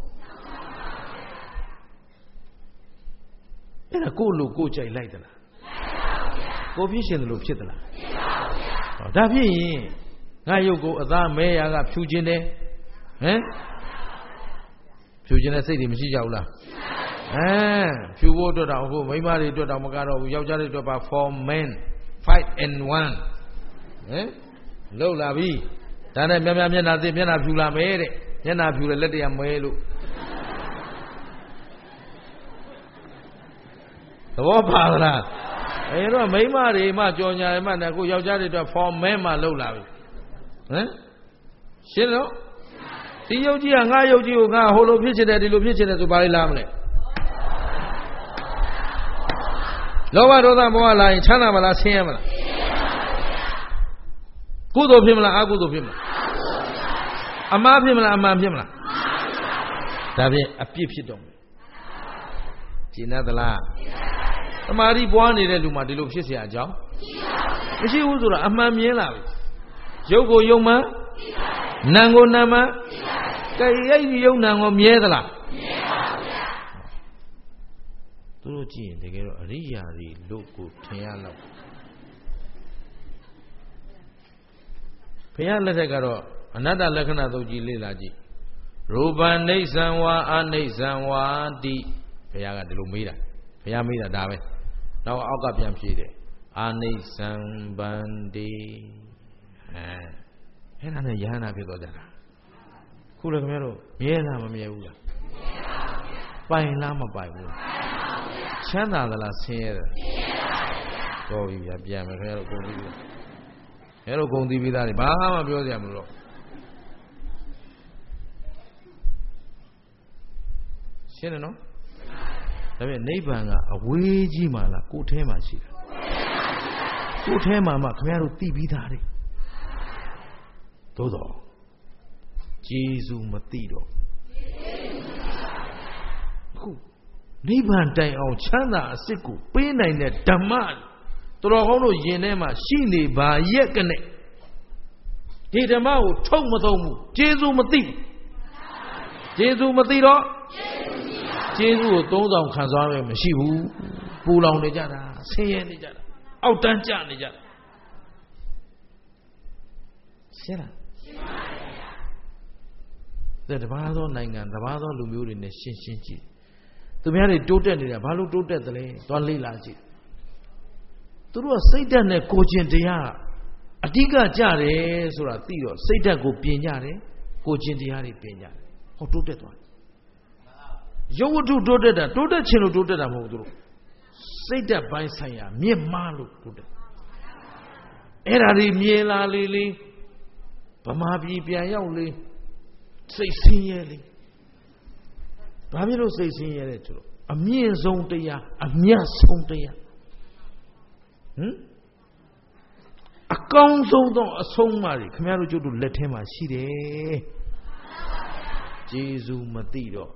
[SPEAKER 1] အဲ့ဒါကိုယ့်လိုကိုယ်ကြိုက်လိုက်သလားကိုဖြစ်ရှင်တယ်လို့ဖြစ်သလားဖြစ်ပါဘူးဗျာဒါဖြစ်ရင်ငါရုပ်ကိုအသားမဲရာကဖြူခြင်းတယ်ဟမ်ဖြူခြင်းတဲ့စိတ်တွေမရှိကြဘူးလားအဲဖြူဖို့အတွက်တော့အခုမိန်းမတွေအတွက်တော့မကတော့ဘူးယောက်ျားတွေအတွက်ပါ for men five and one ဟမ်လှုပ်လာပြီဒါနဲ့မြမြမျက်နှာသိမျက်နှာဖြူလာမယ်တဲ့မျက်နှာဖြူလေလက်တရမဲလို့သဘောပါသလားအဲတော့မိန်းမတွေမှကြော်ညာတွေမှနဲ့ကိုယောက်ျားတွေအတွက် for men မှလှုပ်လာပြီဟမ်ရှင်းလို့ဒီယုတ်ကြီးကငါယုတ်ကြီးကိုငါဟိုလိုဖြစ်ချင်တယ်ဒီလိုဖြစ်ချင်တယ်ဆိုဘာလဲလားမလဲလောဘဒေါသမောဟလာရင်ချမ်းသာမလားဆင်းရဲမလားကုသိုလ်ဖြစ်မလားအကုသိုလ်ဖြစ်မလားအမှားဖြစ်မလားအမှန်ဖြစ်မလားဒါဖြင့်အပြစ်ဖြစ်တော့မယ်ကျင်သလားသမာဓိပွားနေတဲ့လူမှာဒီလိုဖြစ်เสียအကြောင်းမရှိဘူးဆိုတာအမှန်မြင်လာပြီရုပ်ကိုယုံမှန်နာမ်ကိုနာမ်မှန်ကဲအဲ့ဒီယုံနာမ်ကိုမြဲသလားမြဲပါဗျာသူတို့ကြည့်ရင်တကယ်တော့အရိယာတွေလို့ကိုထင်ရလောက်ဘုရားလက်ထက်ကတော့အနတ္တလက္ခဏာသုတ်ကြီးလေ့လာကြည့် Rupa Nisanwa Anisanwa Di Kayaga de Lumida Kayamida Dave now Agapiam Chide Anisan Bandi Hena Yana Pidodara Kula Mero Miela Mamia By Lama by Chana la Sierra Go Yam Hero Gondi Hero Gondi Vidari Bahama Biodiamရှင်းတယ်နော်ဒါပေမဲ့နိဗ္ဗာန်ကအဝေးကြီးမှလားကိုယ်ထဲမှာရှိတယ်ကိုယ်ထဲမှာမှခင်ဗျားတို့သိပြီးသားတယ်သို့တော့ကျေးဇူးမသိတော့အခုနိဗ္ဗာန်တိုင်အောင်ချမ်းသာအစစ်ကိုပေးနိုင်တဲ့ဓမ္မတော်ကောင်းတို့ယင်ထဲမှာရှိနေပါရဲ့ကနဲ့ဒီဓမ္မကိုထုတ်မသုံးဘူးကျေးဇူးမသိဘူးကျေးဇူးမသိတော့ကျေးဇူးကိုသုံးဆောင်ခံစားရမရှိဘူးပူလောင်နေကြတာဆင်းရဲနေကြတာအောက်တန်းကျနေကြတာရှင်းလားရှင်းပါရဲ့ဗျာဒါတပါးသောနိုင်ငံတပါးသောလူမျိုးတွေနဲ့ရှင်းရှင်းကြည့်သူများတွေတိုးတက်နေတာဘာလို့တိုးတက်သလဲသွားလေ့လာကြည့်သူတို့ကစိတ်ဓာတ်နဲ့ကိုယ်ကျင်တရားအဓိကကြတယ်ဆိုတာသိတော့စိတ်ဓာတ်ကိုပြင်ကြတယ်ကိုယ်ကျင်တရားတွေပြင်ကြတယ်ဟောတိုးတက်သွားရုပ်ဝတ္ထုတိုးတက်တာတိုးတက်ခြင်းလို့တိုးတက်တာမဟုတ်ဘူးသူတို့စိတ်ဓာတ်ပိုင်းဆိုင်ရာမြင့်မားလို့တိုးတက်အဲ့ဒါတွေမြင်လာလေလေဗမာပြည်ပြန်ရောက်လေစိတ်ဆင်းရဲလေဘာဖြစ်လို့စိတ်ဆင်းရဲလဲဆိုတော့အမြင့်ဆုံးတရားအမြတ်ဆုံးတရားဟမ်အကောင်းဆုံးသောအဆုံးအမတွေခင်ဗျားတို့ကျုပ်တို့လက်ထဲမှာရှိတယ်ကျေးဇူးမသိတော့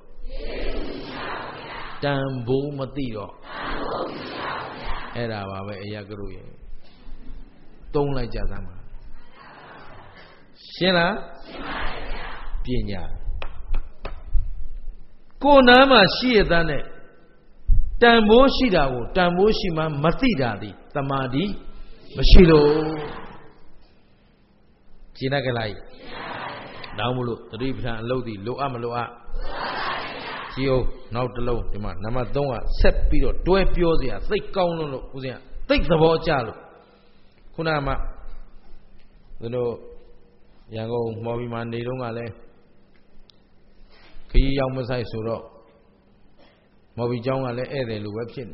[SPEAKER 1] တန်ဖိုးမသိတော့အဲ့ဒါပါပဲအရာကတို့ရဲ့သုံးလိုက်ကြသမ်းပါရှင်းလားရှင်းပါပြီဗျာပညာကိုယ်နားမှာရှိရတဲ့နဲ့တန်ဖိုးရှိတာကိုတန်ဖိုးရှိမှမသိတာဒီတမာတိမရှိလို့ရှင်းတတ်ကြလားတောင်းမလို့သတိပဋ္ဌာန်အလုပ်ဒီလိုအပ်မလိုအပ်ကြည့်အောင်နောက်တစ်လုံးဒီမှာနံပါတ်သုံးကဆက်ပြီးတော့တွဲပြောစရာသိတ်ကောင်းလို့လို့ဦးဇင်းကသိတ်သဘောကျလို့ခုနကမှသူတို့ရန်ကုန်မော်ဘီမှာနေတော့ကလည်းခရီးရောက်မဆိုင်ဆိုတော့မော်ဘီကျောင်းကလည်းဧည့်သည်လိုပဲဖြစ်နေ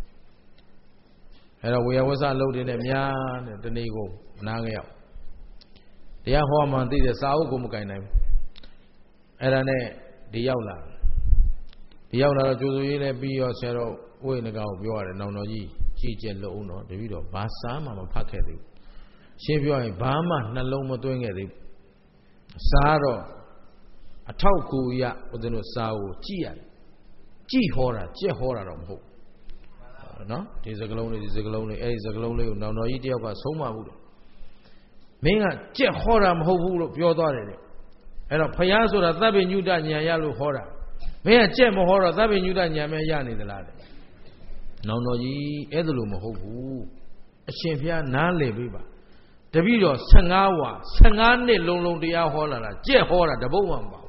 [SPEAKER 1] အဲ့တော့ဝေယဝဆအလုပ်တွေနဲ့များတဲ့တနေ့ကိုနားကြရောက်တရားဟောမှသိတဲ့စာအုပ်ကိုမကင်နိုင်ဘူးအဲ့ဒါနဲ့ဒီရောက်လာဒီရောက်လာတော့ကျိုးစိုးရေးလည်းပြီးရောဆရာတော်ဥယျာဉ်ကောင်ကိုပြောရတယ်နောင်တော်ကြီးကြည်ကျက်လို့အောင်တော့တပည့်တော်ဘာစားမှမဖတ်ခဲ့သေးဘူးရှင်းပြောရင်ဘာမှနှလုံးမသွင်းခဲ့သေးဘူးစားတော့အထောက်ကူရဦးဇင်းတို့စာကိုကြည်ရတယ်ကြည်ဟောတာကြက်ဟောတာတော့မဟုတ်နော်ဒီစကလုံးလေးဒီစကလုံးလေးအဲ့ဒီစကလုံးလေးကိုနောင်တော်ကြီးတယောက်ကဆုံးမဘူးတယ်မင်းကကြက်ဟောတာမဟုတ်ဘူးလို့ပြောသွားတယ်တဲ့အဲ့တော့ဖယားဆိုတာသဗ္ဗညုတဉာဏ်ရလို့ဟောတာမင်းကကြက်မဟောတော့သဗ္ဗညုတဉာဏ်ပဲရနေသလားတဲ့နောင်တော်ကြီးအဲ့ဒါလို့မဟုတ်ဘူးအရှင်ဖျားနားလည်ပေးပါတပည့်တော်ဆယ်ငါးဝါဆယ်ငါးနှစ်လုံးလုံးတရားဟောလာတာကြက်ဟောတာတပုတ်မှမပါဘူး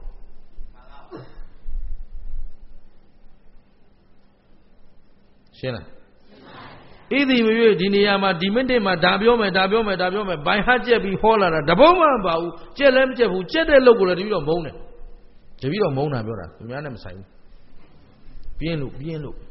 [SPEAKER 1] ရှင်းလားဣတိမရွေဒီနေရာမှာဒီမိနစ်မှာဒါပြောမယ်ဒါပြောမယ်ဒါပြောမယ်ဘိုင်ဟကြက်ပြီးဟောလာတာတပုတ်မှမပါဘူးကြက်လည်းမကြက်ဘူးကြက်တဲ့လုပ်ကိုလည်းတပည့်တော်မုန်းတယ်တပည့်တော်မုန်းတာပြောတာသူများနဲ့မဆိုင်ဘူးပြင်းလို့ပြင်းလို့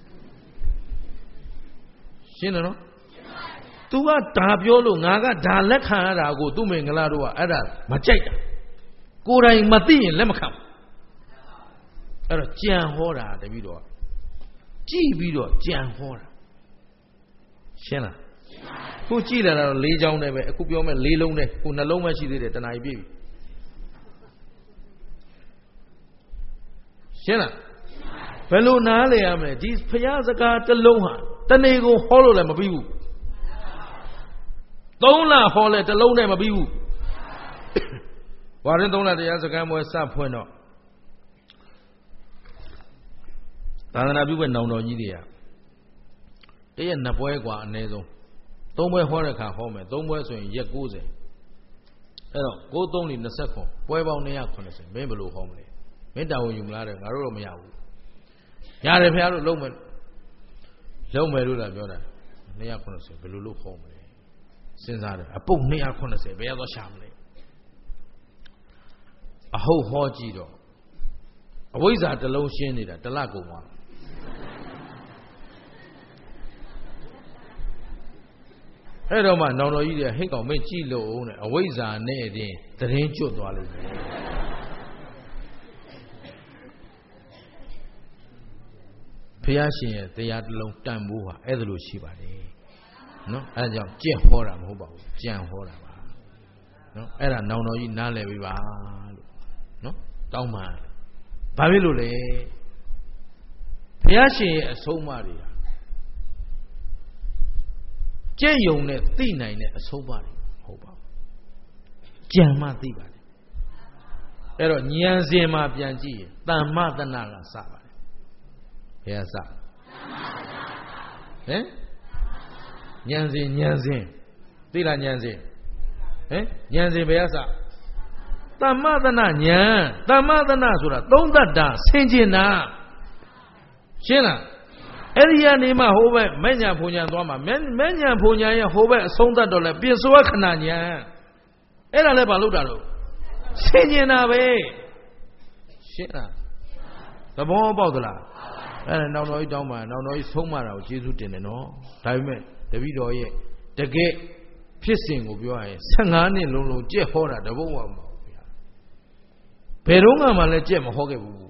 [SPEAKER 1] ရှင်းတယ်နော်သူကဒါပြောလို့ငါကဒါလက်ခံရတာကိုသူ့မင်္ဂလာတို့ကအဲ့ဒါမကြိုက်တာကိုယ်တိုင်မသိရင်လက်မခံအဲ့တော့ကြံဟောတာတပည့်တော်ကြည့်ပြီးတော့ကြံဟောတာရှင်းလားခုကြည့်လာတာတော့လေးချောင်းနဲ့ပဲအခုပြောမယ်လေးလုံးနဲ့ခုနှလုံးပဲရှိသေးတယ်တဏှာကြီးပြည့်ပြီရှင်းလားဘယ်လိုနားလဲရမလဲဒီဖျားစကားတစ်လုံးဟာတနေ့ကိုဟောလို့လည်းမပြီးဘူးသုံးလဟောလဲတစ်လုံးနဲ့မပြီးဘူးဝါရင်သုံးလတရားစကားမွဲစဖွင့်တော့သာသနာပြုတဲ့နောင်တော်ကြီးတွေကတရက်နှစ်ပွဲกว่าအနည်းဆုံးသုံးပွဲဟောတဲ့ခါဟောမယ်သုံးပွဲဆိုရင်ရက်ကိုးဆယ်အဲ့တော့ကိုးသုံးလီ၂၉ပွဲပေါင်း၂၇၀မင်းဘယ်လိုဟောမလဲမင်းတာဝန်ယူမလားတဲ့ငါတို့တော့မရဘူးရတယ်ဖះလို့လုံးမယ်လုံးမယ်လို့လာပြောတာနှစ်ရာခုနှစ်ဆယ်ဘယ်လိုလုပ်ခေါ်မလဲစဉ်းစားတယ်အပုတ်နှစ်ရာခုနှစ်ဆယ်ဘယ်ရတော့ရှာမလဲအဟုတ်ဟောကြည့်တော့အဝိဇ္ဇာတစ်လုံးရှင်းနေတာတစ်လကုန်သွားအဲ့တော့မှနောင်တော်ကြီးတွေဟိတ်ကောင်မင်းကြည့်လို့နဲ့အဝိဇ္ဇာနဲ့တင်သတင်းကျွတ်သွားလို့ဘုရားရှင်ရဲ့တရားတစ်လုံးတန်ဖိုးဟာအဲ့ဒါလိုရှိပါတယ်နော်အဲ့ဒါကြောင့်ကြက်ဟောတာမဟုတ်ပါဘူးကြံဟောတာပါနော်အဲ့ဒါနောင်တော်ကြီးနားလည်ပြီပါလို့နော်တောင်းပါဘာဖြစ်လို့လဲဘုရားရှင်ရဲ့အဆုံးအမတွေဟာကြက်ယုံနဲ့သိနိုင်တဲ့အဆုံးအမတွေဟုတ်ပါဘူးကြံမှသိပါတယ်အဲ့တော့ဉာဏ်စဉ်မှာပြန်ကြည့်ရင်တမ္မတနာကစပါတယ်ဘယ်ကစဟမ်ဉာဏ်စဉ်ဉာဏ်စဉ်သိလားဉာဏ်စဉ်ဟမ်ဉာဏ်စဉ်ဘယ်ကစတမ္မတနာဉာဏ်တမ္မတနာဆိုတာသုံးသတ္တာဆင်ခြင်တာရှင်းလားအဲ့ဒီကနေမှဟိုဘက်မဲ့ညာဖုန်ညာသွားမှာမဲ့ညာဖုန်ညာရဲ့ဟိုဘက်အဆုံးသတ်တော့လဲပြစ္ဆောခဏဉာဏ်အဲ့ဒါလည်းဘာလို့တာလို့ဆင်ခြင်တာပဲရှင်းလားသဘောပေါက်သလားအဲ့ဒါနောင်တော်ကြီးတောင်းပါနောင်တော်ကြီးဆုံးမတာကိုကျေးဇူးတင်တယ်နော်ဒါပေမဲ့တပည့်တော်ရဲ့တကယ်ဖြစ်စဉ်ကိုပြောရရင်ဆယ်ငါးနှစ်လုံးလုံးကြက်ဟောတာတပုတ်ဝမဟုတ်ဗျာဘယ်တော့မှလည်းကြက်မဟောခဲ့ဘူး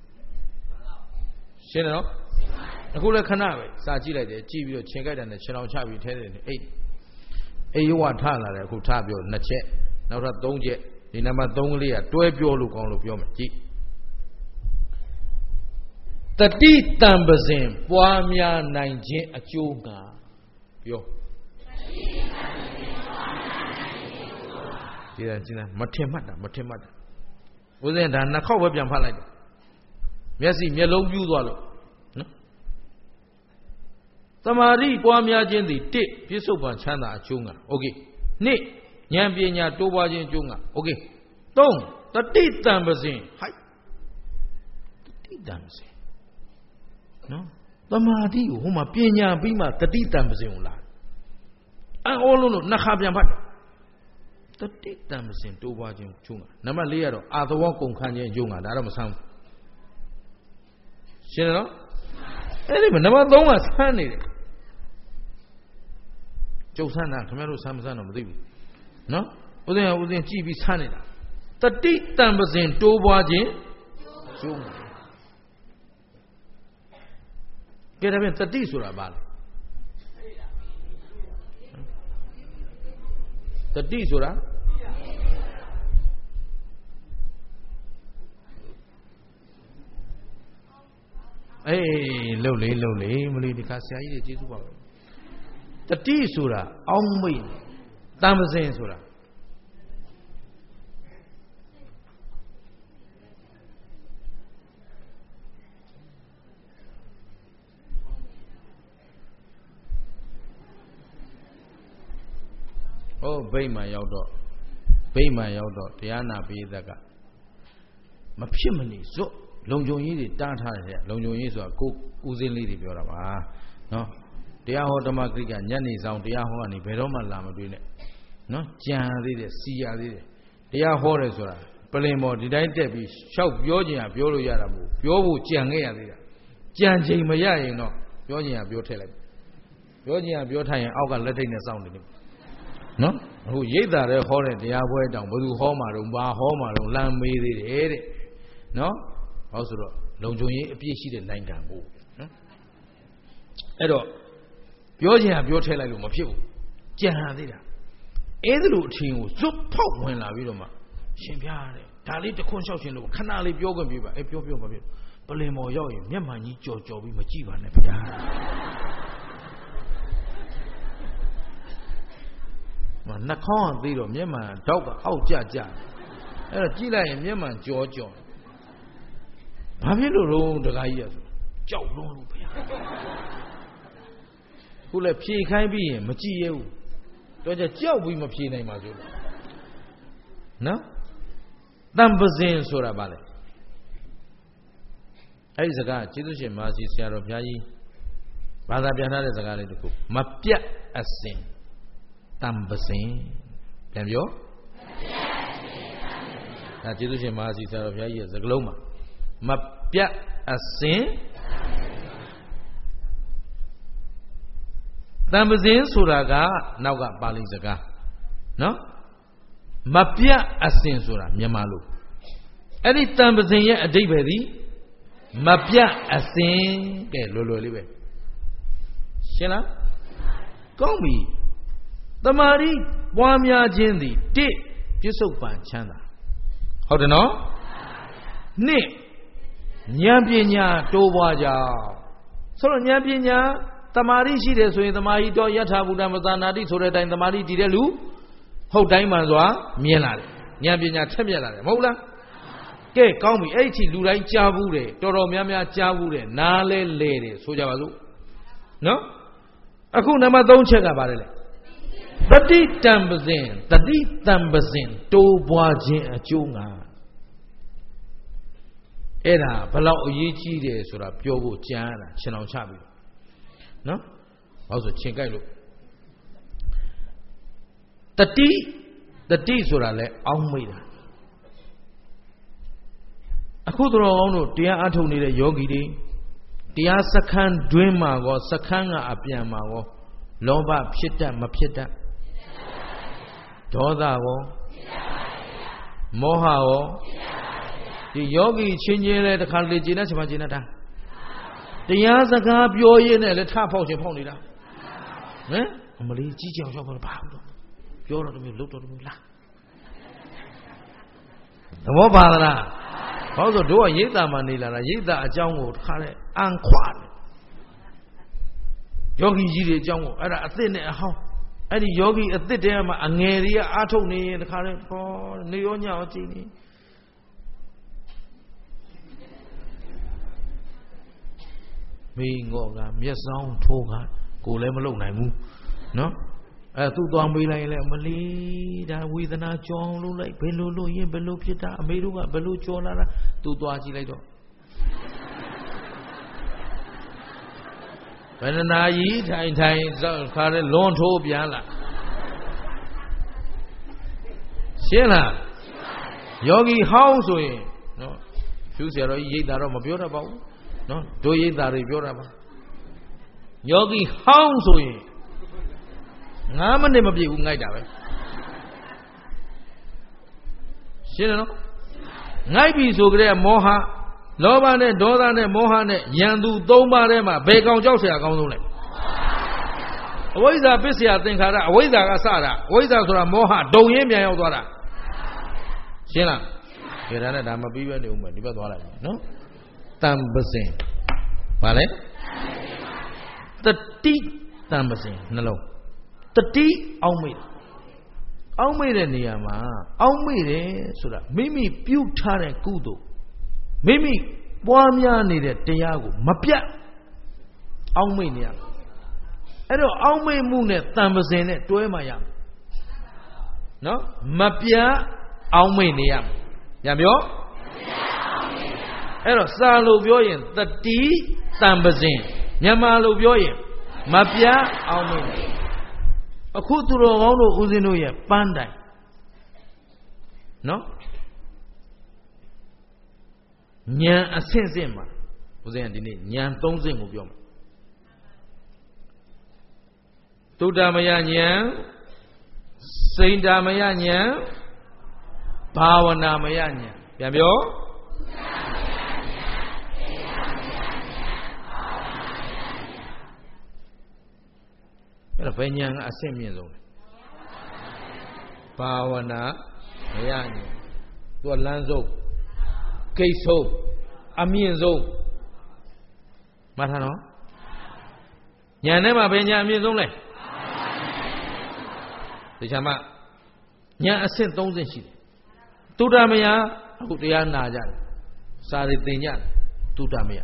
[SPEAKER 1] ရှင်းတယ်နော်အခုလည်းခဏပဲစာကြည့်လိုက်တယ်ကြည့်ပြီးတော့ချိန်ကြိုက်တယ်နဲ့ခြေထောင်ချပြီးထဲတယ်အိတ်အေးဝထလာတယ်အခုထပြောနှစ်ချက်နောက်ထပ်သုံးချက်ဒီနံပါတ်သုံးကလေးကတွဲပြောလို့ကောင်းလို့ပြောမယ်ကြည့်တတိတံပစဉ်ပွားများနိုင်ခြင်းအကျိုးငါပြောဒီကကျင်းမထင်မှတ်တာမထင်မှတ်တာဦးဇင်းဒါနှစ်ခေါက်ပဲပြန်ဖတ်လိုက်တယ်မျက်စိမျက်လုံးပြူးသွားလို့နော်သမာဓိပွားများခြင်းသည်တစ်ပြစ္ဆုတ်ပံချမ်းသာအကျိုးငါโอเคနှစ်ဉာဏ်ပညာတိုးပွားခြင်းအကျိုးငါโอเคသုံးတတိတံပစဉ်ဟိုက်တတိတံပစဉ်နော်သမာဓိကိုဟိုမှာပညာပြီးမှတတိတံပစဉ်ကိုလာအော်လုံးလို့နှစ်ခါပြန်ဖတ်တတိတံပစဉ်တိုးပွားခြင်းကျုံးတာနံပါတ်လေးကတော့အာသဝကုန်ခန်းခြင်းကျုံးတာဒါတော့မဆန်းဘူးရှင်းတယ်နော်အဲ့ဒီမှာနံပါတ်သုံးကဆန်းနေတယ်ကျုပ်ဆန်းတာခင်ဗျားတို့ဆန်းမဆန်းတော့မသိဘူးနော်ဦးဇင်းကဦးဇင်းကြည့်ပြီးဆန်းနေတာတတိတံပစဉ်တိုးပွားခြင်းကျုံးတာကဲဒါပြန်တတိဆိုတာဘာလဲတတိဆိုတာအေးလှုပ်လေလှုပ်လေမလေးဒီခါဆရာကြီးတွေကျေးဇူးပါပဲတတိဆိုတာအောင်းမိတ်တံပစဉ်ဆိုတာဟောဗိမာန်ရောက်တော့ဗိမာန်ရောက်တော့တရားနာပိသက်ကမဖြစ်မနေဇွတ်လုံခြုံရေးတွေတားထားတယ်လုံခြုံရေးဆိုတာကိုဦးစင်းလေးတွေပြောတာပါနော်တရားဟောဓမ္မဂရိကညနေဆောင်တရားဟောကနေဘယ်တော့မှလာမတွေ့နဲ့နော်ကြံသေးတယ်စီရသေးတယ်တရားဟောတယ်ဆိုတာပလင်ပေါ်ဒီတိုင်းတက်ပြီးရှောက်ပြောချင်ရပြောလို့ရတာမဟုတ်ပြောဖို့ကြံခဲ့ရသေးတာကြံချိန်မရရင်တော့ပြောချင်ရပြောထည့်လိုက်ပြောချင်ရပြောထိုင်ရင်အောက်ကလက်ထိတ်နဲ့စောင့်နေတယ်နော်အခုရိတ်တာတဲ့ဟောတဲ့တရားပွဲတောင်ဘယ်သူဟောမှာတော့ဘာဟောမှာတော့လမ်းမေးသေးတယ်တဲ့နော်ဟောဆိုတော့လုံခြုံရေးအပြည့်ရှိတဲ့နိုင်ငံကိုနော်အဲ့တော့ပြောချင်တာပြောထည့်လိုက်လို့မဖြစ်ဘူးကြံသေးတာအဲ့ဒီလိုအထင်ကိုဇွတ်ဖောက်ဝင်လာပြီးတော့မှရှင်ပြားတဲ့ဒါလေးတခွန်းလျှောက်ရှင်လို့ခဏလေးပြောခွင့်ပြပါအဲ့ပြောပြောပါပြောပလင်မော်ရောက်ရင်မျက်မှန်ကြီးကြော်ကြော်ပြီးမကြည့်ပါနဲ့ဗျာမနှာခေါင်းကသေးတော့မျက်မှန်တောက်ကအောက်ကျကျအဲ့တော့ကြည့်လိုက်ရင်မျက်မှန်ကြောကြော်ဘာဖြစ်လို့တော့တခါကြီးရဆိုကြောက်လုံးလို့ဗျာခုလည်းဖြေခိုင်းပြီးရင်မကြည့်ရဘူးတော့ကြကြောက်ပြီးမဖြေနိုင်ပါဆိုလို့နော်တံပစဉ်ဆိုတာဗါလဲအဲ့ဒီစကားကျေးဇူးရှင်မာစီဆရာတော်ဘုရားကြီးဘာသာပြန်ထားတဲ့စကားလေးတစ်ခုမပြတ်အစဉ်တံပစဉ်ပြန်ပြောဒါကျေးဇူးရှင်မာစီဆရာတော်ဘုရားကြီးရဲ့စကားလုံးမှာမပြတ်အစဉ်တံပစဉ်ဆိုတာကနောက်ကပါဠိစကားနော်မပြတ်အစဉ်ဆိုတာမြန်မာလိုအဲ့ဒီတံပစဉ်ရဲ့အဓိပ္ပာယ်သည်မပြတ်အစဉ်ကဲလွယ်လွယ်လေးပဲရှင်းလားကောင်းပြီတမာရီပွားများခြင်းသည်တိပြစ္ဆုတ်ပံချမ်းသာဟုတ်တယ်နော်နှစ်ဉာဏ်ပညာတိုးပွားကြောင်းဆိုတော့ဉာဏ်ပညာတမာရီရှိတယ်ဆိုရင်တမာရီတော်ယထာဘုဒ္ဓမသနာတိဆိုတဲ့အတိုင်းတမာရီတည်တဲ့လူဟုတ်တိုင်းမှန်စွာမြင်လာတယ်ဉာဏ်ပညာထက်မြက်လာတယ်မဟုတ်လားကဲကောင်းပြီအဲ့ဒီလူတိုင်းကြားဘူးတယ်တော်တော်များများကြားဘူးတယ်နားလဲလဲတယ်ဆိုကြပါစို့နော်အခုနံပါတ်သုံးချက်ကပါတယ်လေတတိတံပစဉ်တတိတံပစဉ်တိုးပွားခြင်းအကျိုးငါအဲ့ဒါဘလောက်အရေးကြီးတယ်ဆိုတာပြောဖို့ကြံရတာရှင်အောင်ချပြီနော်ဘာလို့ဆိုချင်းကြိုက်လို့တတိတတိဆိုတာလဲအောင်းမိတာအခုတော်ကောင်းတို့တရားအထုတ်နေတဲ့ယောဂီတွေတရားစခန်းတွင်းမှာကောစခန်းကအပြန်မှာကောလောဘဖြစ်တတ်မဖြစ်တတ်ဒေါသကောမောဟကောဒီယောဂီချင်းချင်းလဲတခါလေကျင်တဲ့ချိန်မှာကျင်တာတရားစကားပြောရင်းနဲ့လဲထဖောက်ချင်းဖောက်နေတာဟမ်အမလေးကြီးကြောင်ရောက်တော့ဘာလို့ပြောတော့တမျိုးလုတ်တော့တမျိုးလားသဘောပါသလားဘာလို့ဆိုတို့ကရိတ်တာမှနေလာတာရိတ်တာအကြောင်းကိုတခါလဲအန်ခွာတယ်ယောဂီကြီးတွေအကြောင်းကိုအဲ့ဒါအသစ်နဲ့အဟောင်းအဲ့ဒီယောဂီအသစ်တဲမှာအငယ်တွေကအားထုတ်နေရင်တခါလဲဟောနေရောညရောကြည်နေမိငေါကမျက်စောင်းထိုးကကိုလည်းမလုံနိုင်ဘူးနော်အဲသူ့သွားမေးလိုက်ရင်လည်းမလီဒါဝေဒနာကြောင်းလို့လိုက်ဘယ်လိုလို့ရင်ဘယ်လိုဖြစ်တာအမေတို့ကဘယ်လိုကြောလာတာသူသွားကြည့်လိုက်တော့ဘယ်နာကြီးထိုင်ထိုင်ခါတဲ့လွန်ထိုးပြန်လာရှင်းလားယောဂီဟောင်းဆိုရင်နော်ဖြူဆရာတော်ကြီးရိတ်တာတော့မပြောတတ်ပါဘူးနော်တို့ရိတ်တာတွေပြောတာပါယောဂီဟောင်းဆိုရင်ငါးမိနစ်မပြည့်ဘူးငိုက်တာပဲရှင်းတယ်နော်ငိုက်ပြီဆိုကြတဲ့မောဟလောဘနဲ့ဒေါသနဲ့မောဟနဲ့ယံသူသုံးပါးထဲမှာဘယ်ကောင်ကြောက်เสียအကောင်းဆုံးလဲအဝိဇ္ဇာပစ္စယသင်္ခါရအဝိဇ္ဇာကစတာအဝိဇ္ဇာဆိုတာမောဟဒုံရင်းပြန်ရောက်သွားတာရှင်းလားဒီဒါနဲ့ဒါမပြီးပဲနေဦးမယ်ဒီဘက်သွားလိုက်နော်တံပစဉ်ဗါလဲတတိတံပစဉ်နှလုံးတတိအောင်းမိတယ်အောင်းမိတဲ့နေရာမှာအောင်းမိတယ်ဆိုတာမိမိပြုထားတဲ့ကုသိုလ်မိမိပွားများနေတဲ့တရားကိုမပြတ်အောင်းမိနေရအဲ့တော့အောင်းမိမှုနဲ့တံပစဉ်နဲ့တွဲမှရနော်မပြတ်အောင်းမိနေရပြန်ပြောအဲ့တော့စာလို့ပြောရင်တတိတံပစဉ်မြန်မာလို့ပြောရင်မပြတ်အောင်းမိနေအခုသူတော်ကောင်းတို့ဦးဇင်းတို့ရဲ့ပန်းတိုင်နော်ဉာဏ်အဆင့်ဆင့်မှာဦးဇင်းကဒီနေ့ဉာဏ်သုံးဆင့်ကိုပြောမှာတုဒ္ဓမယဉာဏ်စိန္ဒမယဉာဏ်ဘာဝနာမယဉာဏ်ပြန်ပြောအဲ့တော့ဘယ်ဉာဏ်ကအဆင့်မြင့်ဆုံးလဲဘာဝနာမယဉာဏ်သူကလမ်းဆုံးကိတ်ဆုံးအမြင့်ဆုံးမှတ်ထားနော်ဉာဏ်ထဲမှာဘယ်ဉာဏ်အမြင့်ဆုံးလဲဒီချာမဉာဏ်အဆင့်သုံးဆင့်ရှိတယ်တုဒ္ဓမယအခုတရားနာကြတယ်စာရီသင်ကြတယ်တုဒ္ဓမယ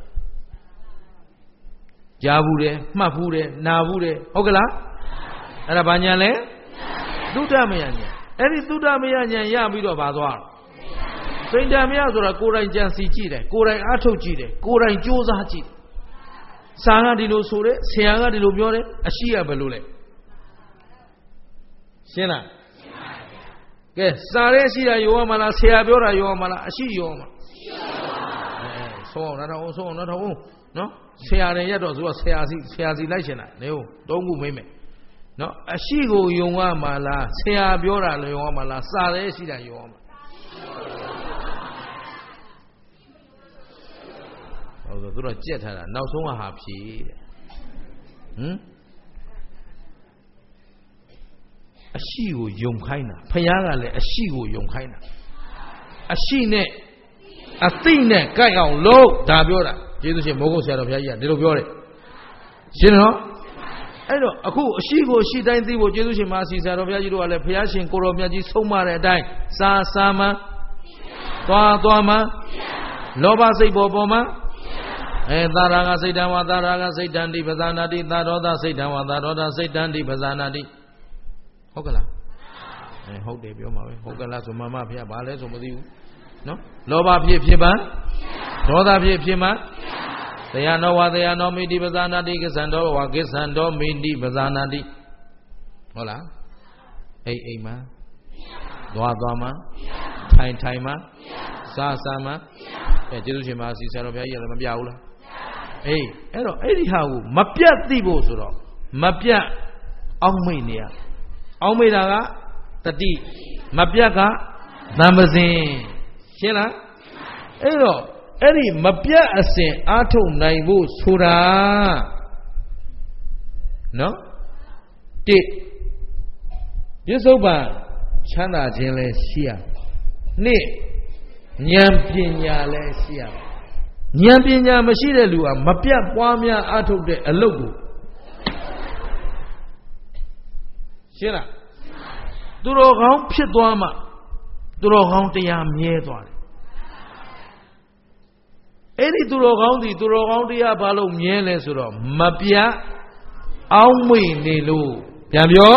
[SPEAKER 1] ကြားဘူးတယ်မှတ်ဘူးတယ်နာဘူးတယ်ဟုတ်ကလားအဲ့ဒါဘာဉာဏ်လဲတုဒ္ဓမယဉာဏ်အဲ့ဒီတုဒ္ဓမယဉာဏ်ရပြီးတော့ဘာသွားစိတ်ဓာတ်များဆိုတာကိုယ်တိုင်ကြံစီကြည့်တယ်ကိုယ်တိုင်အားထုတ်ကြည့်တယ်ကိုယ်တိုင်ကြိုးစားကြည့်စာကဒီလိုဆိုတယ်ဆရာကဒီလိုပြောတယ်အရှိရဘယ်လိုလဲရှင်းလားကဲစာရဲရှိတာယောမလားဆရာပြောတာယောမလားအရှိယောမလားအဲဆုံးအောင်တော့ဆုံးအောင်တော့နော်ဆရာတွေရက်တော့သူကဆရာစီဆရာစီလိုက်ရှင်တာနေဟုတ်သုံးခုမိမ့်မယ်နော်အရှိကိုယုံရမှာလားဆရာပြောတာလည်းယုံရမှာလားစာရဲရှိတာယုံရမှာဟုတ်ဆိုသူတို့ကြက်ထားတာနောက်ဆုံးကဟာဖြေတဲ့ဟမ်အရှိကိုယုံခိုင်းတာဖယားကလည်းအရှိကိုယုံခိုင်းတာအရှိနဲ့အသိနဲ့ကြိုက်အောင်လုပ်ဒါပြောတာကျေးဇူးရှင်မိုးကုတ်ဆရာတော်ဘုရားကြီးကဒီလိုပြောတယ်ရှင်းနော်အဲ့တော့အခုအရှိကိုရှိတိုင်းသိဖို့ကျေးဇူးရှင်မဆီဆရာတော်ဘုရားကြီးတို့ကလည်းဘုရားရှင်ကိုတော်မြတ်ကြီးဆုံးမတဲ့အတိုင်းစာစာမှန်သွားသွားမှန်လောဘစိတ်ပေါ်ပေါ်မှအဲသာရကစိတ်တံဝါသာရကစိတ်တံတိပဇာနာတိသာရောဒစိတ်တံဝါသာရောဒစိတ်တံတိပဇာနာတိဟုတ်ကလားအဲဟုတ်တယ်ပြောမှာပဲဟုတ်ကလားဆိုမှမဖျက်ပါလဲဆိုမသိဘူးနော်လောဘဖြစ်ဖြစ်ပါဒေါသဖြစ်ဖြစ်မှတရားနောဝါတရားနောမိတိပဇာနာတိကိစ္ဆန္တောဝါကိစ္ဆန္တောမိတိပဇာနာတိဟုတ်လားအိမ်အိမ်မှာသွားသွားမှာထိုင်ထိုင်မှာစားစားမှာအဲကျေးဇူးရှင်ပါစီဆရာတော်ဘုရားကြီးလည်းမပြဘူးလားအေးအဲ့တော့အဲ့ဒီဟာကိုမပြတ်သိဖို့ဆိုတော့မပြတ်အောက်မိတ်နေရအောက်မိတ်တာကတတိမပြတ်ကသံပစင်ရှင်းလားအဲ့တော့အဲ့ဒီမပြတ်အစဉ်အားထုတ်နိုင်ဖို့ဆိုတာနော်တိပြစ္ဆုတ်ပံချမ်းသာခြင်းလဲရှိရနှစ်ဉာဏ်ပညာလဲရှိရဉာဏ်ပညာမရှိတဲ့လူကမပြတ်ပွားများအားထုတ်တဲ့အလုပ်ကိုရှင်းလားသူတော်ကောင်းဖြစ်သွားမှသူတော်ကောင်းတရားမြဲသွားတယ်အဲ့ဒီသူတော်ကောင်းဒီသူတော်ကောင်းတရားဘာလို့မြဲလဲဆိုတော့မပြတ်အောင်းမိတ်နေလို့ပြန်ပြော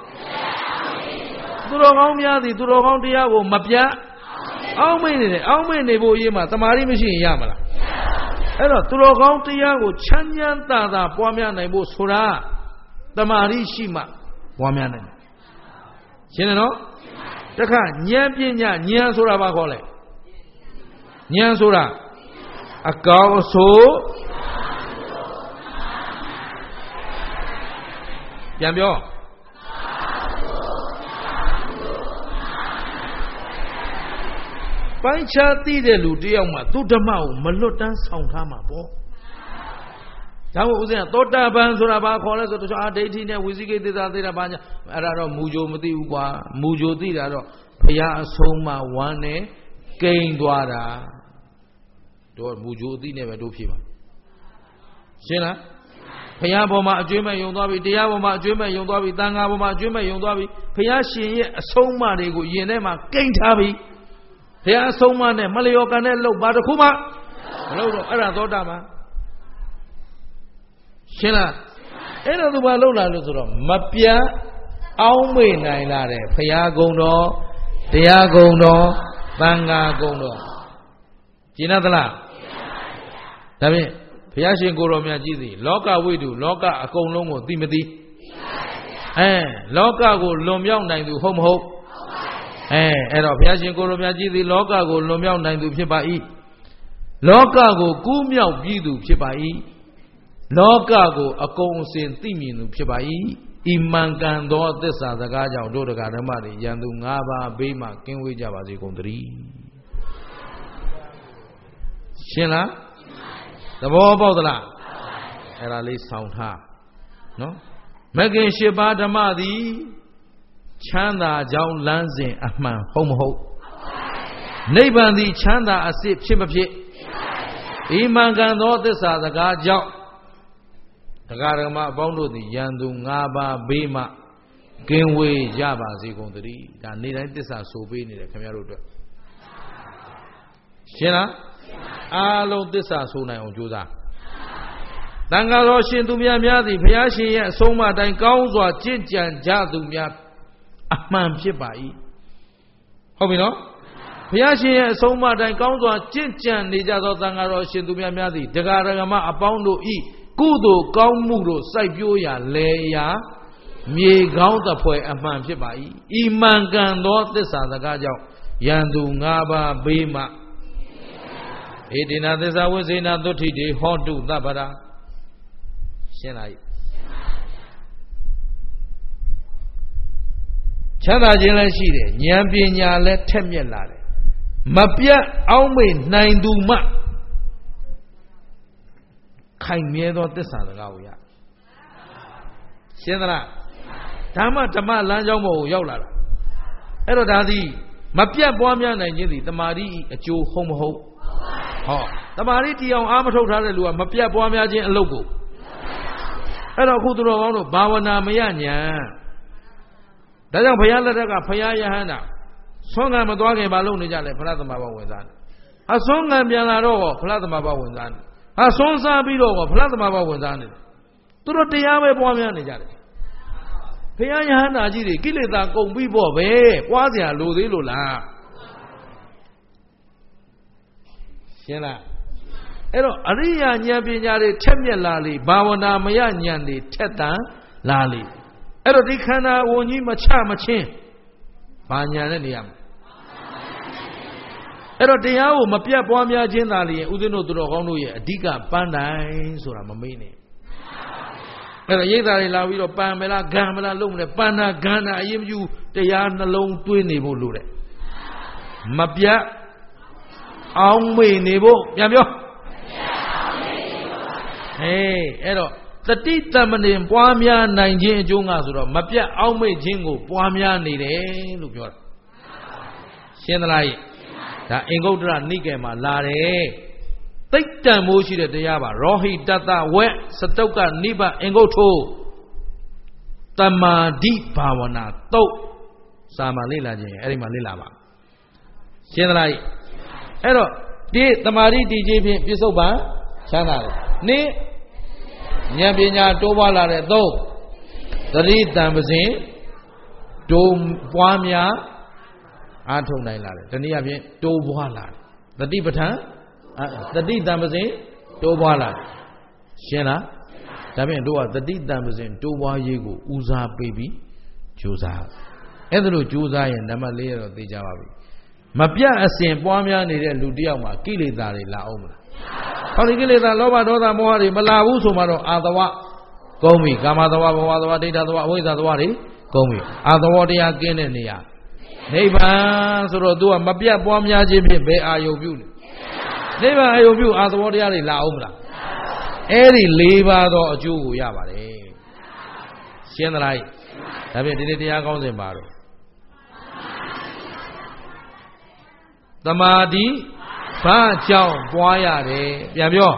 [SPEAKER 1] သူတော်ကောင်းများသည်သူတော်ကောင်းတရားကိုမပြတ်အောင်းမိတ်နေတယ်အောင်းမိတ်နေဖို့အရေးမှာတမာရီမရှိရင်ရမလားအဲ့တော့သူတော်ကောင်းတရားကိုချမ်းချမ်းသာသာပွားများနိုင်ဖို့ဆိုတာတမာရီရှိမှပွားများနိုင်တယ်ရှင်းတယ်နော်တခါဉာဏ်ပညာဉာဏ်ဆိုတာဘာခေါ်လဲဉာဏ်ဆိုတာအကောင်းအဆိုးပြန်ပြောပိုင်းခြားသိတဲ့လူတယောက်မှသူဓမ္မကိုမလွတ်တမ်းဆောင်ထားမှာပေါ့ဒါမို့ဦးဇင်းကသောတာပန်ဆိုတာဘာခေါ်လဲဆိုတော့အာဒိဋ္ဌိနဲ့ဝိသိကိသစ္စာသိတာဘာညာအဲ့ဒါတော့မူကြိုမသိဘူးကွာမူကြိုသိတာတော့ဘုရားအဆုံးအမဝမ်းနဲ့ကိန်းသွားတာတို့မူကြိုအသိနဲ့ပဲတို့ဖြစ်ပါရှင်းလားဘုရားပေါ်မှာအကျွေးမဲ့ယုံသွားပြီတရားပေါ်မှာအကျွေးမဲ့ယုံသွားပြီသံဃာပေါ်မှာအကျွေးမဲ့ယုံသွားပြီဘုရားရှင်ရဲ့အဆုံးအမတွေကိုယင်ထဲမှာကိန်းထားပြီဘုရားအဆုံးအမနဲ့မလျော်ကန်တဲ့လုပ်ပါတခုမှမလုပ်တော့အဲ့ဒါသောတာပန်ရှင်းလားအဲ့တော့သူဘာလုပ်လာလို့ဆိုတော့မပြတ်အောင်းမေ့နိုင်လာတယ်ဘုရားကုံတော်တရားကုံတော်သံဃာကုံတော်ကျင်သလားဒါဖြင့်ဘုရားရှင်ကိုယ်တော်မြတ်ကြီးသည်လောကဝိတုလောကအကုန်လုံးကိုသိမသိအဲလောကကိုလွန်မြောက်နိုင်သူဟုတ်မဟုတ်အဲအဲ့တော့ဘုရားရှင်ကိုယ်တော်မြတ်ကြီးသည်လောကကိုလွန်မြောက်နိုင်သူဖြစ်ပါ၏လောကကိုကူးမြောက်ပြီးသူဖြစ်ပါ၏လောကကိုအကုန်အစင်သိမြင်သူဖြစ်ပါ၏ဤမှန်ကန်သောသစ္စာစကားကြောင့်တို့တရားဓမ္မတွေယံသူ၅ပါးဘေးမှကင်းဝေးကြပါစေကုန်သတည်းရှင်းလားသဘောပေါက်သလားအဲ့ဒါလေးဆောင်းထားနော်မဂ္ဂင်၈ပါးဓမ္မသည်ချမ်းသာကြောင်းလမ်းစဉ်အမှန်ဟုတ်မဟုတ်နိဗ္ဗာန်သည်ချမ်းသာအစစ်ဖြစ်မဖြစ်ဤမှန်ကန်သောသစ္စာစကားကြောင့်တရားဓမ္မအပေါင်းတို့သည်ယံသူ၅ပါးဘေးမှကင်းဝေးကြပါစေကုန်သတည်းဒါနေ့တိုင်းသစ္စာဆိုပေးနေတယ်ခင်ဗျားတို့အတွက်ရှင်းလားအားလုံးသစ္စာဆိုနိုင်အောင်ကြိုးစားတန်ခါတော်ရှင်သူများများသည်ဘုရားရှင်ရဲ့အဆုံးအမတိုင်းကောင်းစွာကျင့်ကြံကြသူများအမှန်ဖြစ်ပါ၏ဟုတ်ပြီနော်ဘုရားရှင်ရဲ့အဆုံးအမတိုင်းကောင်းစွာကျင့်ကြံနေကြသောသံဃာတော်ရှင်သူများများသည်တရားဓမ္မအပေါင်းတို့ဤကုသိုလ်ကောင်းမှုတို့စိုက်ပျိုးရာလဲရာမြေကောင်းသဖွယ်အမှန်ဖြစ်ပါ၏ဤမှန်ကန်သောသစ္စာစကားကြောင့်ယံသူ၅ပါးဘေးမှဧတေနသစ္စာဝိဇ္ဇေနသုဋ္ဌိတေဟောတုသဗ္ဗရာရှင်းလားချမ်းသာခြင်းလည်းရှိတယ်ဉာဏ်ပညာလည်းထက်မြက်လာတယ်မပြတ်အောင်းမေ့နိုင်သူမှခိုင်မြဲသောသစ္စာစကားကိုရရှင်းသလားဓမ္မဓမ္မလမ်းကြောင်းပေါ်ကိုရောက်လာတာအဲ့တော့ဒါသည်မပြတ်ပွားများနိုင်ခြင်းသည်တမာတိအကျိုးဟုတ်မဟုတ်ဟောတမာတိတီအောင်အားမထုတ်ထားတဲ့လူကမပြတ်ပွားများခြင်းအလုပ်ကိုအဲ့တော့အခုသူတော်ကောင်းတို့ဘာဝနာမရညာဒါကြောင့်ဘုရားလက်ထက်ကဘုရားယဟန္တာဆွမ်းခံမသွားခင်မလုပ်နေကြလဲဖလားသမဘာဝင်စားတယ်အဆွမ်းခံပြန်လာတော့ဖလားသမဘာဝင်စားတယ်အဆွမ်းစားပြီးတော့ဖလားသမဘာဝင်စားနေတယ်သူတို့တရားပဲပွားများနေကြတယ်ဘုရားယဟန္တာကြီးတွေကိလေသာကုန်ပြီးပေါ့ပဲပွားစရာလိုသေးလို့လားရှင်းလားအဲ့တော့အရိယာဉာဏ်ပညာတွေထက်မြက်လာလေဘာဝနာမယဉာဏ်တွေထက်တန်လာလေအဲ့တော့ဒီခန္ဓာဝန်ကြီးမချမချင်းဘာညာနဲ့နေရမှာအဲ့တော့တရားကိုမပြတ်ပွားများခြင်းသာလျင်ဥဒိနုသူတော်ကောင်းတို့ရဲ့အဓိကပန်းတိုင်ဆိုတာမမေ့နဲ့အဲ့တော့ရိတ်သားတွေလာပြီးတော့ပန်းမလားဂံမလားလုံးမလဲပန်းနာဂံနာအရင်မယူတရားနှလုံးသွင်းနေဖို့လိုတယ်မပြတ်အောင်မေ့နေဖို့ပြန်ပြောဟေးအဲ့တော့တတိတမဏင်ပွားများနိုင်ခြင်းအကျိုးငါဆိုတော့မပြတ်အောင်မေ့ခြင်းကိုပွားများနေတယ်လို့ပြောတာရှင်းသလားဒါအင်္ဂုတ္တရနိကေမှာလာတယ်သိတ္တံမိုးရှိတဲ့တရားပါရောဟိတတဝက်စတုကနိဗ္ဗအင်္ဂုတ္ထိုတမာဓိဘာဝနာတုတ်စာမလေ့လာခြင်းအဲ့ဒီမှာလေ့လာပါရှင်းသလားအဲ့တော့ဒီတမာဓိတည်ခြင်းဖြင့်ပြစ္ဆုတ်ပံချမ်းသာတယ်နိဉာဏ်ပညာတိုးပွားလာတဲ့သုံးသတိတံပစဉ်တိုးပွားများအားထုတ်နိုင်လာတယ်တနည်းအားဖြင့်တိုးပွားလာတယ်သတိပဋ္ဌာန်သတိတံပစဉ်တိုးပွားလာတယ်ရှင်းလားဒါဖြင့်တို့ကသတိတံပစဉ်တိုးပွားရေးကိုဦးစားပေးပြီးကြိုးစားအဲ့ဒါလို့ကြိုးစားရင်နံပါတ်၄ရတော့သိကြပါပြီမပြတ်အစဉ်ပွားများနေတဲ့လူတယောက်မှာကိလေသာတွေလာအောင်မလားဟောဒီကိလေသာလောဘဒေါသမောဟတွေမလာဘူးဆိုမှတော့အာသဝကုံးပြီကာမသဝဘဝသဝဒိဋ္ဌသဝအဝိဇ္ဇာသဝတွေကုံးပြီအာသဝတရားကင်းတဲ့နေရာနိဗ္ဗာန်ဆိုတော့ तू ကမပြတ်ပွားများခြင်းဖြင့်ဘယ်အာယုံပြုလဲနိဗ္ဗာန်အာယုံပြုအာသဝတရားတွေလာအောင်မလားအဲ့ဒီ၄ပါးသောအကျိုးကိုရပါတယ်ရှင်းသလားဒါဖြင့်ဒီနေ့တရားကောင်းစဉ်ပါတော့သမာဓိဘာကြောင့်ပွားရတယ်ပြန်ပြော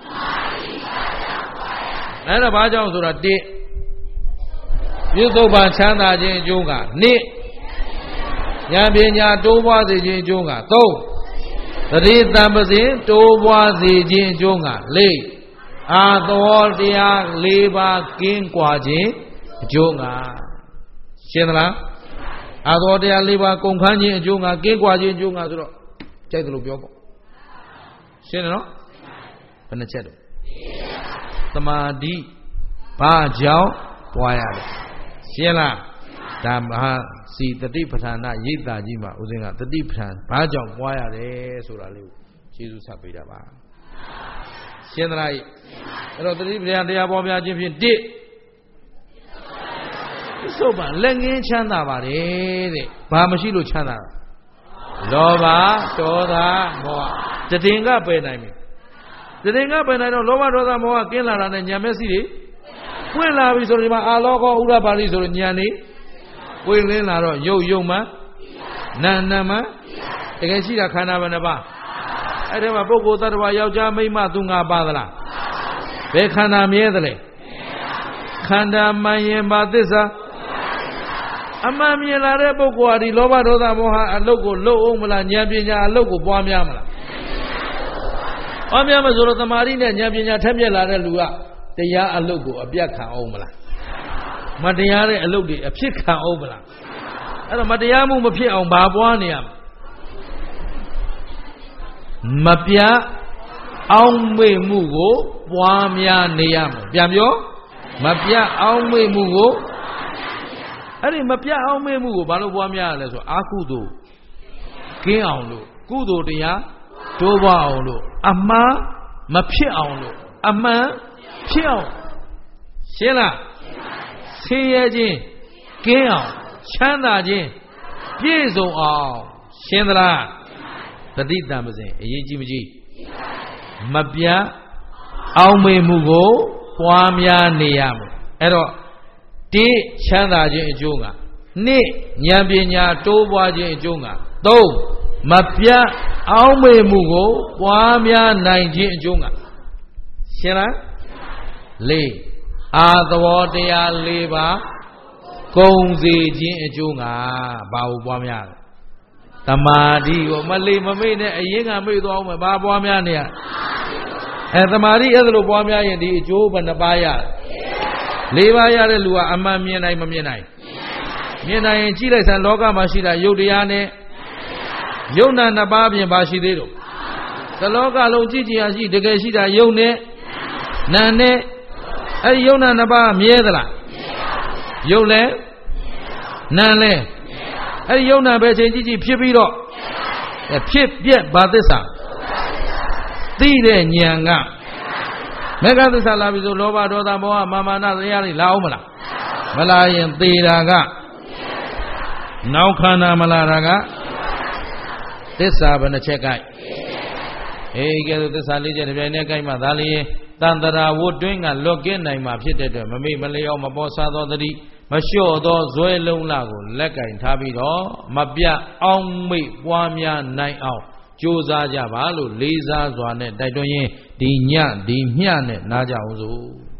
[SPEAKER 1] အဲ့ဒါဘာကြောင့်ဆိုတာတစ်ပြစ္ဆုတ်ပံချမ်းသာခြင်းအကျိုးကနှစ်ဉာဏ်ပညာတိုးပွားစေခြင်းအကျိုးကသုံးသတိတံပစဉ်တိုးပွားစေခြင်းအကျိုးကလေးအာသဝတရား၄ပါးကင်းကွာခြင်းအကျိုးကရှင်းသလားအာသဝတရား၄ပါးကုန်ခန်းခြင်းအကျိုးကကင်းကွာခြင်းအကျိုးကဆိုတော့ကြိုက်တယ်လို့ပြောပေါ့ရှင်းတယ်နော်ဘယ်နှချက်တော့သမာဓိဘာကြောင့်ပွားရတယ်ရှင်းလားဒါမဟာစီတတိပဋ္ဌာနရိပ်သာကြီးမှာဦးဇင်းကတတိပဋ္ဌာန်ဘာကြောင့်ပွားရတယ်ဆိုတာလေးကိုကျေးဇူးဆက်ပေးတာပါရှင်းသလားအဲ့တော့တတိပဋ္ဌာန်တရားပေါ်ပြခြင်းဖြင့်တစ်သုတ်ပါလက်ငင်းချမ်းသာပါတယ်တဲ့ဘာမရှိလို့ချမ်းသာလောဘဒေါသမောဟတည်င်္ဂပယ်နိုင်ပြီတည်င်္ဂပယ်နိုင်တော့လောဘဒေါသမောဟကင်းလာတာနဲ့ဉာဏ်မျက်စိတွေပွင့်လာပြီဆိုတော့ဒီမှာအာလောကောဥရပါဠိဆိုတော့ဉာဏ်နေပွင့်လင်းလာတော့ရုပ်ရုပ်မှနာနာမှတကယ်ရှိတာခန္ဓာဘယ်နှပါအဲ့ဒီမှာပုဂ္ဂိုလ်သတ္တဝါယောက်ျားမိန်းမသူငါပါသလားဘယ်ခန္ဓာမြဲသလဲခန္ဓာမှန်ရင်ပါသစ္စာအမှန်မြင်လာတဲ့ပုဂ္ဂိုလ်ဟာဒီလောဘဒေါသမောဟအလုတ်ကိုလှုပ်အောင်မလားဉာဏ်ပညာအလုတ်ကိုပွားများမလားပွားများမဆိုတော့သမာဓိနဲ့ဉာဏ်ပညာထက်မြက်လာတဲ့လူကတရားအလုတ်ကိုအပြတ်ခံအောင်မလားမတရားတဲ့အလုတ်တွေအဖြစ်ခံအောင်မလားအဲ့တော့မတရားမှုမဖြစ်အောင်ဘာပွားနေရမလဲ Mapia Aungme Mugo, Wamia Niam, Piamio, Mapia Aungme Mugo, Ari Mapia Aungme Mugo, Balu Wamia, Leso, Akudo, King Aulo, Kudo Dia, Toba Aulo, Ama, Mapia Aulo, Ama, Piao, Shela, Sayajin, King Chanda Jin, Piezo Au, Shendra, the deep damaging, a Yijimji. Mapia Aume Mugo, Wamia Niam, Ero, T. Chanda Junga, Ne, Yambinya, Toba Junga, Do, Mapia Aume Mugo, Wamia Nine Junga. Shira Le, Adwadia Leva, Gongzi Jin Junga, Bau Wamia. Tamadi or Malay Mamina, a young Amido, Babamania. And Tamari Edlo Bomia and the Job and the Baya. Leva Lua, Amamian, Mamianai. Miena in Chile and Loga Mashida, Yodiane, Yona Nababi and Bashido. The Loga Logigi, the Gashida, Yone, Nane, a Yona Naba, Miedra, Yole, Nane. Hey, Yona Beji Pipiro, a pip yet Badisa. Tide Nyanga Megadisa Lavizo Lova Doda Moa, Mama Naziari Laumala Malayan Tiraga Naukana Malaraga. This Sabana Chekai. Hey, get this Alijan Venekai Madali, Tandara wood doing a look in Naima Pit, Mami Malay, Mabosa, the Masho do Zoe Lago, Leka in Tabido, Mabia, Aumi, Wamia, Night out, Josa Javalu, Liza Zwane, Daidoye, Dinya, Dimiane, Naja Uzu.